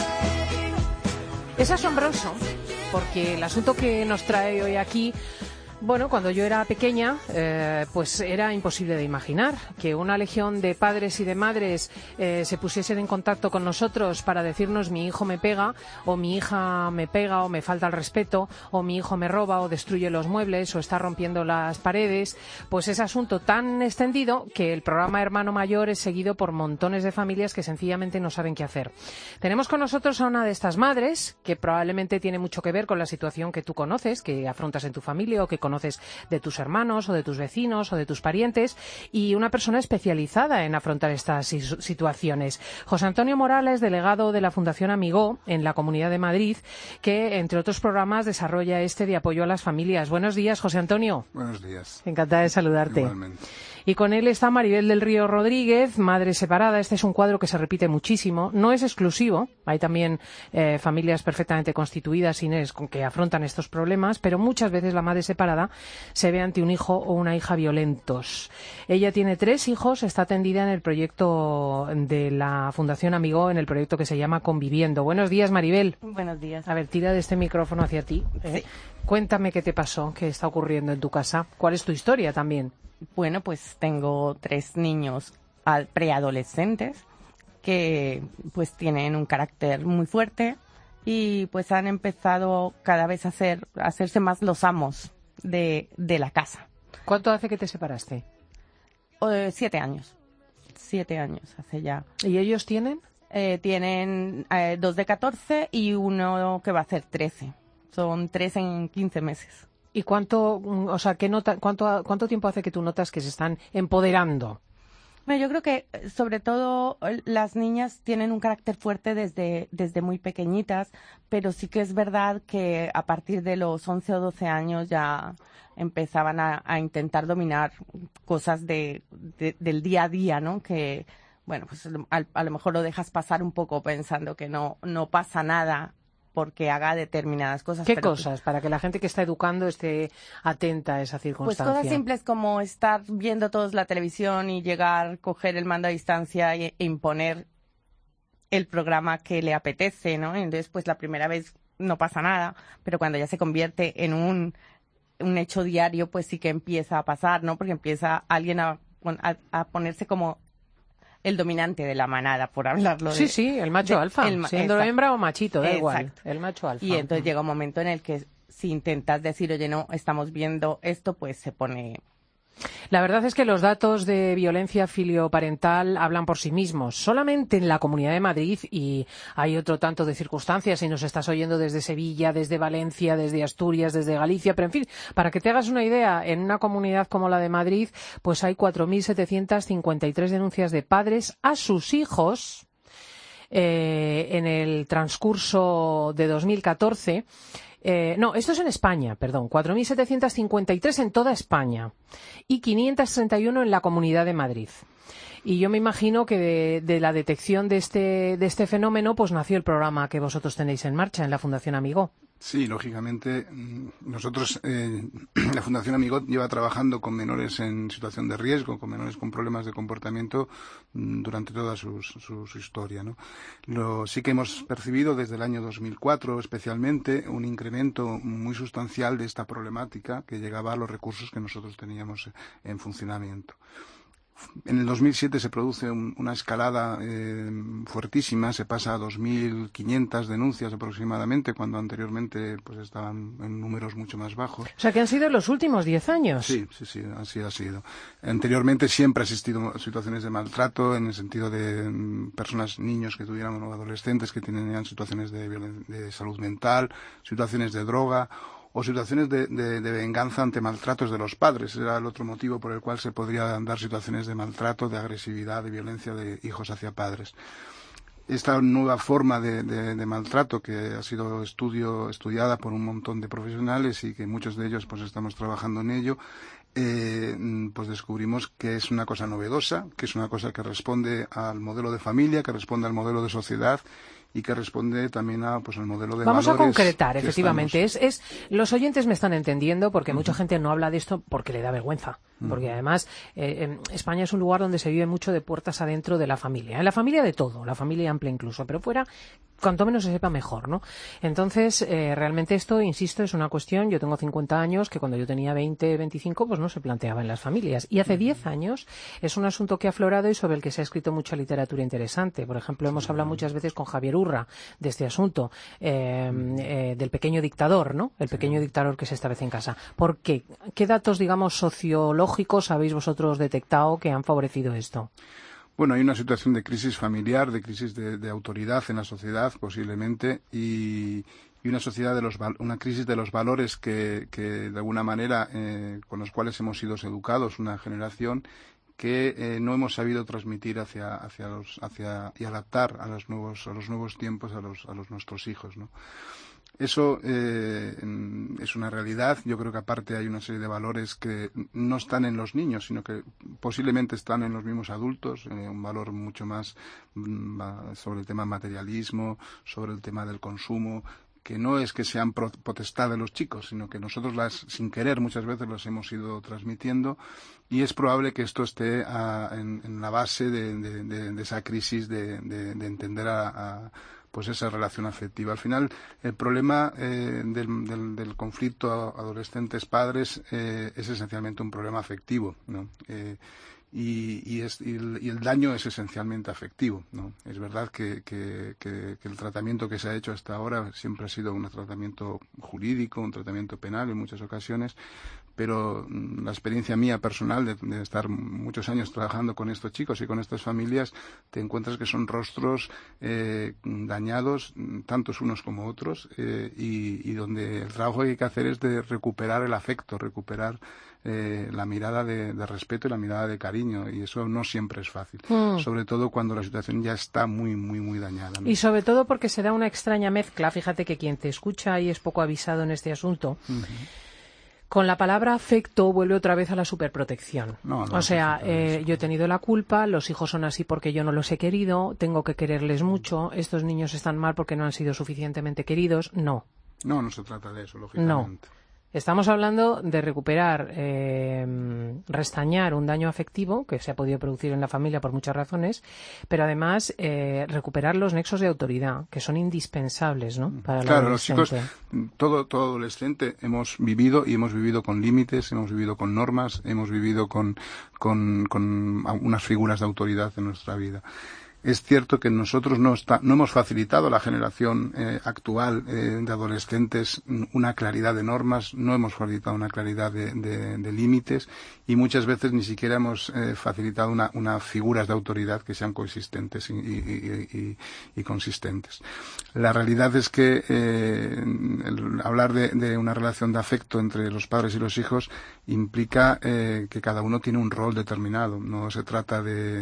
Es asombroso porque el asunto que nos trae hoy aquí Bueno, cuando yo era pequeña, pues era imposible de imaginar que una legión de padres y de madres se pusiesen en contacto con nosotros para decirnos mi hijo me pega, o mi hija me pega, o me falta el respeto, o mi hijo me roba, o destruye los muebles, o está rompiendo las paredes. Pues es asunto tan extendido que el programa Hermano Mayor es seguido por montones de familias que sencillamente no saben qué hacer. Tenemos con nosotros a una de estas madres que probablemente tiene mucho que ver con la situación que tú conoces, que afrontas en tu familia o que conoces de tus hermanos o de tus vecinos o de tus parientes, y una persona especializada en afrontar estas situaciones. José Antonio Morales, delegado de la Fundación Amigó en la Comunidad de Madrid, que entre otros programas desarrolla este de apoyo a las familias. Buenos días, José Antonio. Buenos días. Encantada de saludarte. Igualmente. Y con él está Maribel del Río Rodríguez, madre separada. Este es un cuadro que se repite muchísimo. No es exclusivo. Hay también familias perfectamente constituidas, Inés, con que afrontan estos problemas, pero muchas veces la madre separada se ve ante un hijo o una hija violentos. Ella tiene 3 hijos, está atendida en el proyecto de la Fundación Amigó, en el proyecto que se llama Conviviendo. Buenos días, Maribel. Buenos días. A ver, tira de este micrófono hacia ti. Sí. Cuéntame qué te pasó, qué está ocurriendo en tu casa. ¿Cuál es tu historia también? Bueno, pues tengo 3 niños preadolescentes que pues tienen un carácter muy fuerte y pues han empezado cada vez a hacerse más los amos de la casa. ¿Cuánto hace que te separaste? 7 años. 7 años hace ya. ¿Y ellos tienen? Tienen 2 de 14 y uno que va a hacer 13. Son 3 en 15 meses. ¿Y cuánto tiempo hace que tú notas que se están empoderando? Bueno, yo creo que sobre todo las niñas tienen un carácter fuerte desde muy pequeñitas, pero sí que es verdad que a partir de los 11 o 12 años ya empezaban a intentar dominar cosas del día a día, ¿no? Que, bueno, pues a lo mejor lo dejas pasar un poco pensando que no pasa nada porque haga determinadas cosas. ¿Qué cosas? Para que la gente que está educando esté atenta a esa circunstancia. Pues cosas simples como estar viendo todos la televisión y llegar, coger el mando a distancia e imponer el programa que le apetece, ¿no? Entonces, pues la primera vez no pasa nada, pero cuando ya se convierte en un hecho diario, pues sí que empieza a pasar, ¿no? Porque empieza alguien a ponerse como el dominante de la manada, por hablarlo de... Sí, el macho alfa, siendo hembra o machito, da igual, el macho alfa. Y entonces llega un momento en el que si intentas decir, oye, no, estamos viendo esto, pues se pone... La verdad es que los datos de violencia filioparental hablan por sí mismos. Solamente en la Comunidad de Madrid, y hay otro tanto de circunstancias, si nos estás oyendo desde Sevilla, desde Valencia, desde Asturias, desde Galicia, pero en fin, para que te hagas una idea, en una comunidad como la de Madrid, pues hay 4.753 denuncias de padres a sus hijos en el transcurso de 2014. No, esto es en España, perdón, 4.753 en toda España y 531 en la Comunidad de Madrid. Y yo me imagino que de la detección de este fenómeno pues nació el programa que vosotros tenéis en marcha en la Fundación Amigó. Sí, lógicamente, nosotros, la Fundación Amigó lleva trabajando con menores en situación de riesgo, con menores con problemas de comportamiento durante toda su historia, ¿no? Sí que hemos percibido desde el año 2004 especialmente un incremento muy sustancial de esta problemática que llegaba a los recursos que nosotros teníamos en funcionamiento. En el 2007 se produce una escalada fuertísima, se pasa a 2.500 denuncias aproximadamente, cuando anteriormente pues estaban en números mucho más bajos. O sea, que han sido los últimos 10 años. Sí, así ha sido. Anteriormente siempre ha existido situaciones de maltrato, en el sentido de personas, niños que tuvieran o adolescentes que tenían situaciones de salud mental, situaciones de droga, o situaciones de venganza ante maltratos de los padres. Era el otro motivo por el cual se podrían dar situaciones de maltrato, de agresividad, de violencia de hijos hacia padres. Esta nueva forma de maltrato que ha sido estudiada por un montón de profesionales y que muchos de ellos pues estamos trabajando en ello, pues descubrimos que es una cosa novedosa, que es una cosa que responde al modelo de familia, que responde al modelo de sociedad y que responde también a pues al modelo de Vamos valores. Vamos a concretar, efectivamente. Los oyentes me están entendiendo porque mucha gente no habla de esto porque le da vergüenza. Porque además España es un lugar donde se vive mucho de puertas adentro de la familia. En la familia de todo, la familia amplia incluso, pero fuera, cuanto menos se sepa mejor, ¿no? Entonces, realmente esto, insisto, es una cuestión, yo tengo 50 años, que cuando yo tenía 20, 25, pues no se planteaba en las familias. Y hace 10 años es un asunto que ha aflorado y sobre el que se ha escrito mucha literatura interesante. Por ejemplo, hemos hablado muchas veces con Javier Urra de este asunto, del pequeño dictador, ¿no? El pequeño dictador que se establece en casa. ¿Por qué? ¿Qué datos, digamos, sociológicos habéis vosotros detectado que han favorecido esto? Bueno, hay una situación de crisis familiar, de crisis de autoridad en la sociedad, posiblemente, y una sociedad una crisis de los valores que de alguna manera con los cuales hemos sido educados, una generación que no hemos sabido transmitir y adaptar a los nuevos tiempos a nuestros hijos, ¿no? Eso es una realidad. Yo creo que aparte hay una serie de valores que no están en los niños, sino que posiblemente están en los mismos adultos, un valor mucho más sobre el tema materialismo, sobre el tema del consumo, que no es que sean potestad de los chicos, sino que nosotros sin querer muchas veces las hemos ido transmitiendo, y es probable que esto esté en la base de esa crisis de entender pues esa relación afectiva. Al final, el problema del conflicto adolescentes-padres es esencialmente un problema afectivo, ¿no? Y el daño es esencialmente afectivo, ¿no? Es verdad que el tratamiento que se ha hecho hasta ahora siempre ha sido un tratamiento jurídico, un tratamiento penal en muchas ocasiones, pero la experiencia mía personal de estar muchos años trabajando con estos chicos y con estas familias, te encuentras que son rostros dañados, tantos unos como otros, y donde el trabajo que hay que hacer es de recuperar el afecto, recuperar la mirada de respeto y la mirada de cariño, y eso no siempre es fácil, sobre todo cuando la situación ya está muy, muy, muy dañada, ¿no? Y sobre todo porque se da una extraña mezcla, fíjate que quien te escucha y es poco avisado en este asunto, con la palabra afecto vuelve otra vez a la superprotección. O sea, yo he tenido la culpa, los hijos son así porque yo no los he querido, tengo que quererles mucho, estos niños están mal porque no han sido suficientemente queridos. No se trata de eso, lógicamente. No. Estamos hablando de recuperar, restañar un daño afectivo que se ha podido producir en la familia por muchas razones, pero además recuperar los nexos de autoridad, que son indispensables, ¿no? Para el adolescente. Los chicos, todo adolescente hemos vivido con límites, hemos vivido con normas, hemos vivido con unas figuras de autoridad en nuestra vida. Es cierto que nosotros no hemos facilitado a la generación actual de adolescentes una claridad de normas, no hemos facilitado una claridad de límites, y muchas veces ni siquiera hemos facilitado unas figuras de autoridad que sean coexistentes y consistentes. La realidad es que hablar de una relación de afecto entre los padres y los hijos implica que cada uno tiene un rol determinado. No se trata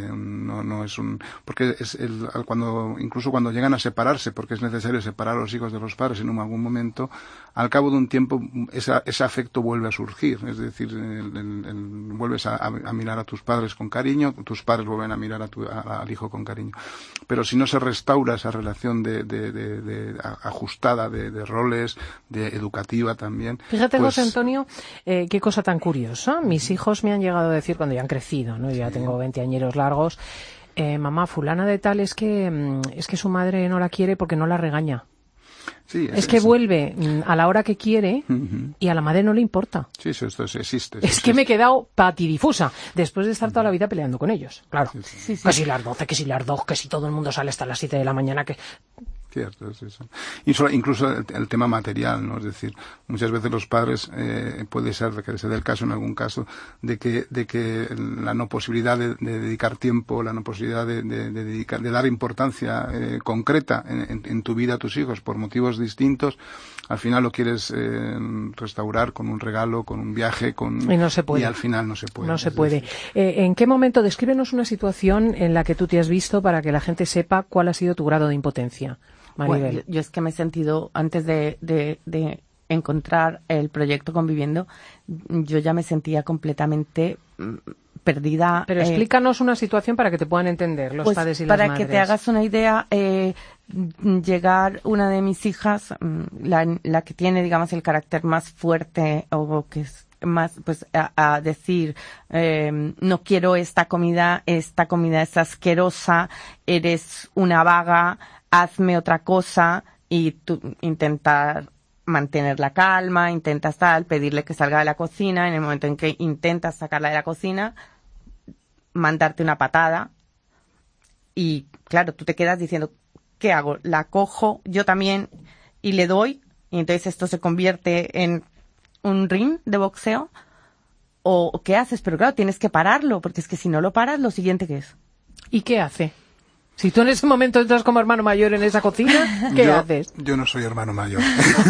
porque incluso cuando llegan a separarse, porque es necesario separar a los hijos de los padres en algún momento, al cabo de un tiempo ese afecto vuelve a surgir. Es decir, vuelves a mirar a tus padres con cariño, tus padres vuelven a mirar al hijo con cariño. Pero si no se restaura esa relación ajustada de roles, de educativa también. Fíjate, José Antonio, qué cosa tan curiosa. Mis hijos me han llegado a decir cuando ya han crecido, ¿no? Yo ya tengo 20 añeros largos. Mamá, fulana de tal es que su madre no la quiere porque no la regaña. Sí, es que vuelve a la hora que quiere y a la madre no le importa. Sí, esto existe. Es que me he quedado patidifusa después de estar toda la vida peleando con ellos. Claro. Sí. Que si las 12, que si las 2, que si todo el mundo sale hasta las 7 de la mañana, que... Cierto, es eso. Incluso el tema material, ¿no? Es decir, muchas veces los padres, puede ser que se dé el caso en algún caso, de que la no posibilidad de dedicar tiempo, la no posibilidad de dar importancia concreta en tu vida a tus hijos por motivos distintos, al final lo quieres restaurar con un regalo, con un viaje, y no se puede. Y al final no se puede. No se puede. ¿En qué momento? Descríbenos una situación en la que tú te has visto para que la gente sepa cuál ha sido tu grado de impotencia. Maribel. Bueno, yo es que me he sentido, antes de encontrar el proyecto Conviviendo, yo ya me sentía completamente perdida. Pero explícanos una situación para que te puedan entender los padres y las madres. Para que te hagas una idea, llegar una de mis hijas, la que tiene, digamos, el carácter más fuerte o que es más, pues, a decir, no quiero esta comida es asquerosa, eres una vaga, hazme otra cosa, y tú intentar mantener la calma, intentas pedirle que salga de la cocina. En el momento en que intentas sacarla de la cocina, mandarte una patada. Y claro, tú te quedas diciendo, ¿qué hago? ¿La cojo yo también y le doy? Y entonces esto se convierte en un ring de boxeo. ¿O qué haces? Pero claro, tienes que pararlo, porque es que si no lo paras, lo siguiente ¿qué es? ¿Y qué hace? Si tú en ese momento entras como hermano mayor en esa cocina, ¿qué haces? Yo no soy hermano mayor.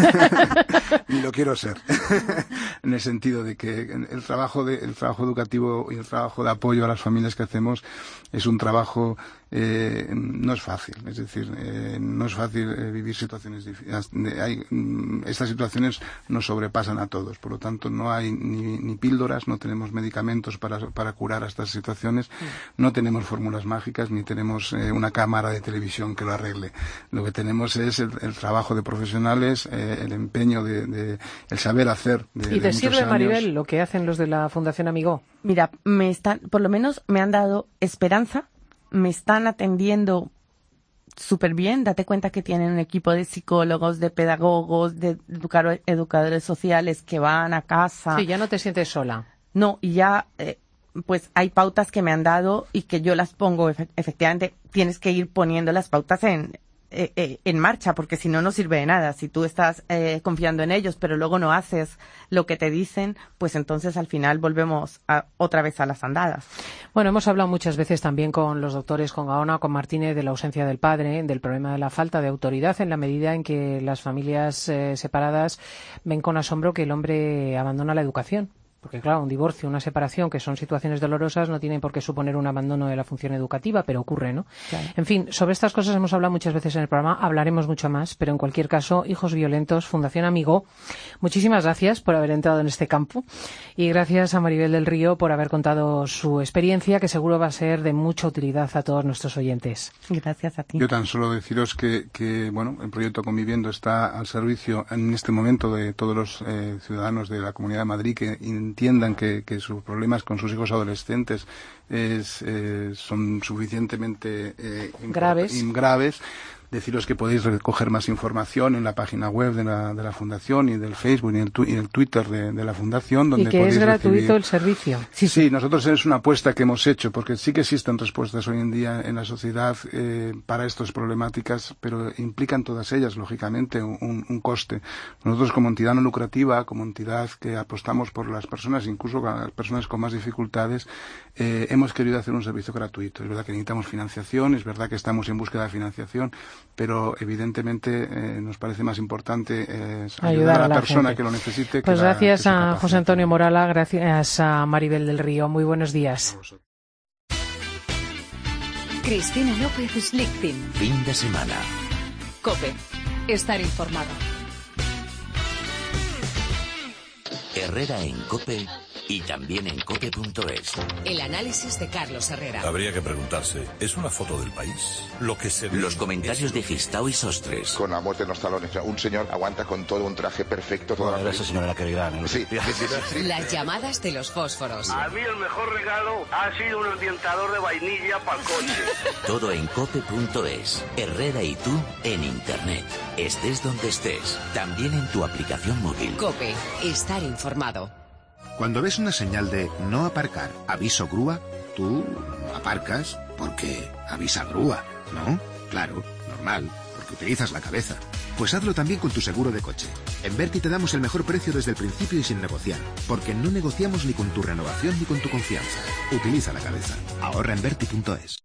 Ni lo quiero ser. En el sentido de que el trabajo educativo y el trabajo de apoyo a las familias que hacemos es un trabajo, no es fácil. Es decir, no es fácil vivir situaciones difíciles. Estas situaciones nos sobrepasan a todos. Por lo tanto, no hay ni píldoras, no tenemos medicamentos para curar a estas situaciones, no tenemos fórmulas mágicas, ni tenemos una cámara de televisión que lo arregle. Lo que tenemos es el trabajo de profesionales, el empeño el saber hacer de ¿Y te sirve, años. Maribel, lo que hacen los de la Fundación Amigó? Mira, por lo menos me han dado esperanza, me están atendiendo súper bien. Date cuenta que tienen un equipo de psicólogos, de pedagogos, de educadores sociales que van a casa. Sí, ya no te sientes sola. No, y ya pues hay pautas que me han dado y que yo las pongo. Efectivamente, tienes que ir poniendo las pautas en marcha, porque si no, no sirve de nada. Si tú estás confiando en ellos, pero luego no haces lo que te dicen, pues entonces al final volvemos otra vez a las andadas. Bueno, hemos hablado muchas veces también con los doctores, con Gaona, con Martínez, de la ausencia del padre, del problema de la falta de autoridad, en la medida en que las familias separadas ven con asombro que el hombre abandona la educación. Porque claro, un divorcio, una separación, que son situaciones dolorosas, no tienen por qué suponer un abandono de la función educativa, pero ocurre, ¿no? Claro. En fin, sobre estas cosas hemos hablado muchas veces en el programa, hablaremos mucho más, pero en cualquier caso, Hijos Violentos, Fundación Amigó, muchísimas gracias por haber entrado en este campo y gracias a Maribel del Río por haber contado su experiencia, que seguro va a ser de mucha utilidad a todos nuestros oyentes. Gracias a ti. Yo tan solo deciros que bueno, el proyecto Conviviendo está al servicio en este momento de todos los ciudadanos de la Comunidad de Madrid que entiendan que sus problemas con sus hijos adolescentes son suficientemente graves. Deciros que podéis recoger más información en la página web de la Fundación y del Facebook y en el Twitter de la Fundación, donde y que podéis es gratuito recibir... el servicio. Sí, nosotros es una apuesta que hemos hecho, porque sí que existen respuestas hoy en día en la sociedad para estas problemáticas, pero implican todas ellas, lógicamente, un coste. Nosotros como entidad no lucrativa, como entidad que apostamos por las personas, incluso para las personas con más dificultades, hemos querido hacer un servicio gratuito. Es verdad que necesitamos financiación, es verdad que estamos en búsqueda de financiación, pero evidentemente nos parece más importante ayudar a la persona que lo necesite. Pues gracias a José Antonio Morala, gracias a Maribel del Río. Muy buenos días. Cristina López Slichting. Fin de semana. COPE. Estar informado. Herrera en COPE y también en cope.es. El análisis de Carlos Herrera. Habría que preguntarse, ¿es una foto del país? Lo que se ve. Los comentarios de Gistao y Sostres. Con la muerte en los talones. Un señor aguanta con todo un traje perfecto. Toda esa señora que dirán, ¿no? Sí. Las llamadas de los fósforos. A mí el mejor regalo ha sido un orientador de vainilla para el coche. Todo en cope.es. Herrera y tú en Internet. Estés donde estés. También en tu aplicación móvil. COPE. Estar informado. Cuando ves una señal de no aparcar, aviso grúa, tú aparcas porque avisa grúa, ¿no? Claro, normal, porque utilizas la cabeza. Pues hazlo también con tu seguro de coche. En Berti te damos el mejor precio desde el principio y sin negociar, porque no negociamos ni con tu renovación ni con tu confianza. Utiliza la cabeza. Ahorra en Berti.es.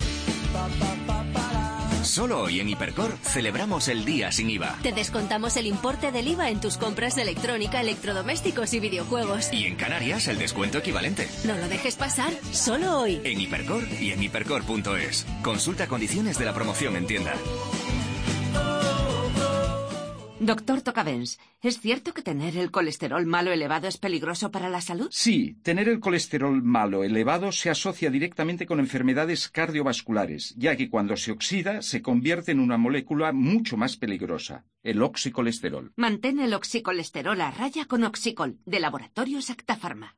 Solo hoy en Hipercor celebramos el día sin IVA. Te descontamos el importe del IVA en tus compras de electrónica, electrodomésticos y videojuegos. Y en Canarias el descuento equivalente. No lo dejes pasar, solo hoy. En Hipercor y en hipercor.es. Consulta condiciones de la promoción en tienda. Doctor Tocavens, ¿es cierto que tener el colesterol malo elevado es peligroso para la salud? Sí, tener el colesterol malo elevado se asocia directamente con enfermedades cardiovasculares, ya que cuando se oxida se convierte en una molécula mucho más peligrosa, el oxicolesterol. Mantén el oxicolesterol a raya con Oxicol, de Laboratorios Acta Pharma.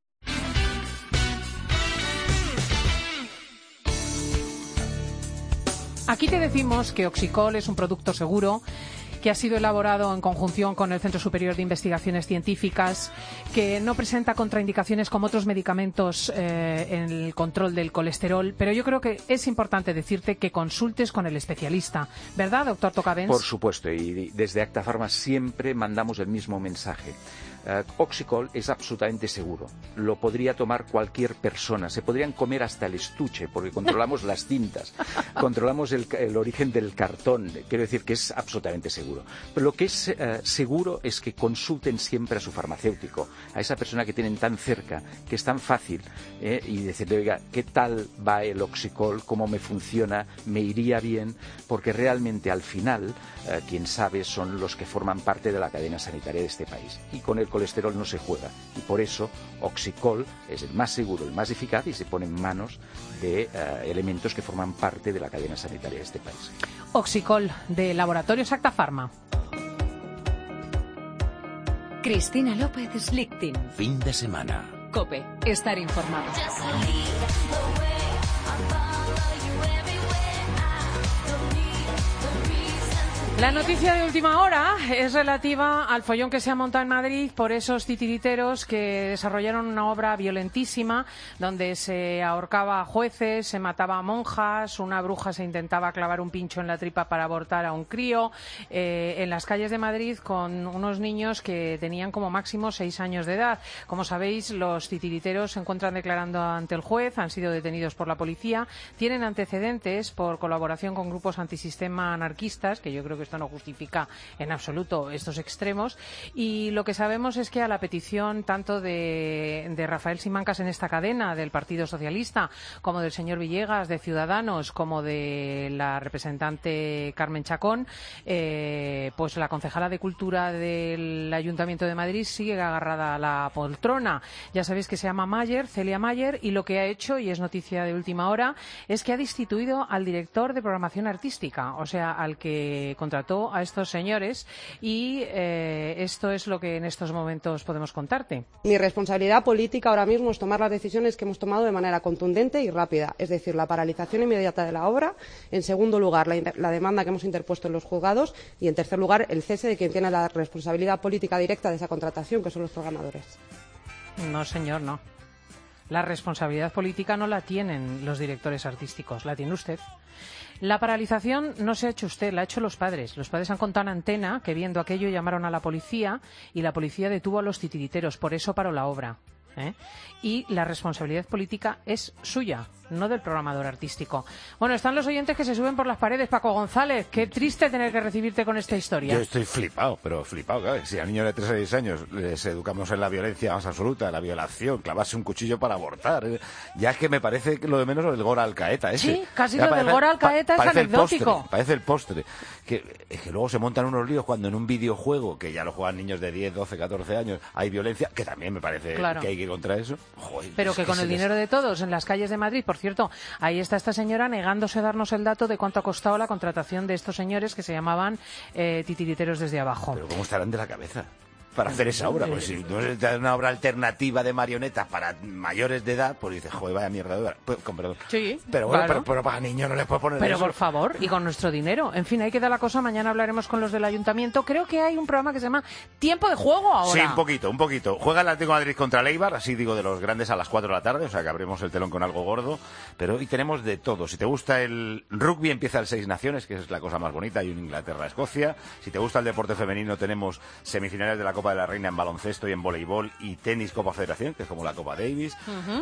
Aquí te decimos que Oxicol es un producto seguro, que ha sido elaborado en conjunción con el Centro Superior de Investigaciones Científicas, que no presenta contraindicaciones como otros medicamentos en el control del colesterol, pero yo creo que es importante decirte que consultes con el especialista, ¿verdad, doctor Tocavens? Por supuesto, y desde Acta Pharma siempre mandamos el mismo mensaje. Oxicol es absolutamente seguro. Lo podría tomar cualquier persona. Se podrían comer hasta el estuche, porque controlamos las cintas, controlamos el origen del cartón. Quiero decir que es absolutamente seguro. Pero lo que es seguro es que consulten siempre a su farmacéutico, a esa persona que tienen tan cerca, que es tan fácil, y decirle, oiga, ¿qué tal va el Oxicol? ¿Cómo me funciona? ¿Me iría bien? Porque realmente al final, quien sabe son los que forman parte de la cadena sanitaria de este país. Y con el colesterol no se juega, y por eso Oxicol es el más seguro, el más eficaz, y se pone en manos de elementos que forman parte de la cadena sanitaria de este país. Oxicol, de Laboratorios Acta Pharma. Cristina López Slichting. Fin de semana. COPE. Estar informado. La noticia de última hora es relativa al follón que se ha montado en Madrid por esos titiriteros que desarrollaron una obra violentísima donde se ahorcaba a jueces, se mataba a monjas, una bruja se intentaba clavar un pincho en la tripa para abortar a un crío, en las calles de Madrid, con unos niños que tenían como máximo 6 años de edad. Como sabéis, los titiriteros se encuentran declarando ante el juez, han sido detenidos por la policía, tienen antecedentes por colaboración con grupos antisistema anarquistas, que yo creo que esto no justifica en absoluto estos extremos, y lo que sabemos es que a la petición tanto de Rafael Simancas en esta cadena, del Partido Socialista, como del señor Villegas de Ciudadanos, como de la representante Carmen Chacón, pues la concejala de Cultura del Ayuntamiento de Madrid sigue agarrada a la poltrona. Ya sabéis que se llama Mayer, Celia Mayer, y lo que ha hecho, y es noticia de última hora, es que ha destituido al director de programación artística, o sea, al que contrató a estos señores, y esto es lo que en estos momentos podemos contarte. Mi responsabilidad política ahora mismo es tomar las decisiones que hemos tomado de manera contundente y rápida, es decir, la paralización inmediata de la obra, en segundo lugar la demanda que hemos interpuesto en los juzgados, y en tercer lugar el cese de quien tiene la responsabilidad política directa de esa contratación, que son los programadores. No, señor, no. La responsabilidad política no la tienen los directores artísticos, la tiene usted. La paralización no se ha hecho usted, la ha hecho los padres. Los padres han contado en antena que viendo aquello llamaron a la policía y la policía detuvo a los titiriteros, por eso paró la obra. Y la responsabilidad política es suya, no del programador artístico. Bueno, están los oyentes que se suben por las paredes. Paco González, qué triste tener que recibirte con esta historia. Yo estoy flipado, claro. Si a niños de 3 a 6 años les educamos en la violencia más absoluta, la violación, clavarse un cuchillo para abortar, ya es que me parece que lo de menos el Gora Alcaeta ese. Sí, casi lo del Gora Alcaeta es anecdótico. Parece el postre. Que luego se montan unos líos cuando en un videojuego, que ya lo juegan niños de 10, 12, 14 años, hay violencia, que también me parece que hay que ir contra eso. Joder, pero que con el dinero de todos en las calles de Madrid, por cierto, ahí está esta señora negándose a darnos el dato de cuánto ha costado la contratación de estos señores que se llamaban titiriteros desde abajo. Pero ¿cómo estarán de la cabeza para hacer esa obra? Pues si no es una obra alternativa de marionetas para mayores de edad, pues dices, joder, vaya mierda de obra. Pues, con perdón. Sí, pero bueno, claro. pero para niños no les puedo poner pero eso. Por favor, y con nuestro dinero. En fin, ahí queda la cosa. Mañana hablaremos con los del ayuntamiento. Creo que hay un programa que se llama Tiempo de Juego ahora. Sí, un poquito. Juega el Atlético de Madrid contra el Eibar, así digo, de los grandes, a las 4 de la tarde, o sea que abrimos el telón con algo gordo. Pero hoy tenemos de todo. Si te gusta el rugby, empieza el 6 Naciones, que es la cosa más bonita. Hay un Inglaterra-Escocia. Si te gusta el deporte femenino, tenemos semifinales de la Copa de la Reina en baloncesto y en voleibol, y tenis Copa Federación, que es como la Copa Davis.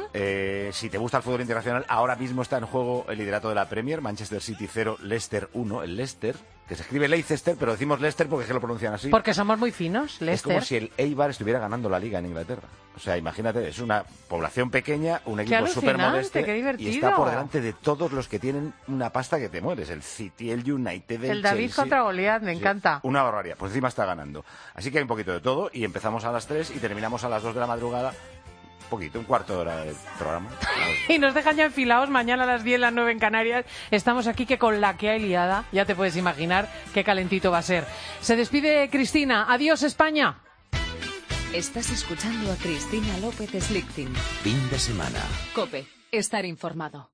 Si te gusta el fútbol internacional, ahora mismo está en juego el liderato de la Premier, Manchester City 0, Leicester 1, el Leicester, que se escribe Leicester, pero decimos Leicester porque es que lo pronuncian así. Porque somos muy finos, Leicester. Es como si el Eibar estuviera ganando la Liga en Inglaterra. O sea, imagínate, es una población pequeña, un equipo súper modesto y está por delante de todos los que tienen una pasta que te mueres. El City, el United, el David Chelsea. contra Goliat, me encanta. Una barbaridad, pues encima está ganando. Así que hay un poquito de todo y empezamos a las 3 y terminamos a las 2 de la madrugada. Poquito, un cuarto de hora del programa. Y nos dejan ya enfilados mañana a las 10, las 9 en Canarias. Estamos aquí que con la que hay liada, ya te puedes imaginar qué calentito va a ser. Se despide Cristina. Adiós, España. Estás escuchando a Cristina López Slichting. Fin de semana. COPE. Estar informado.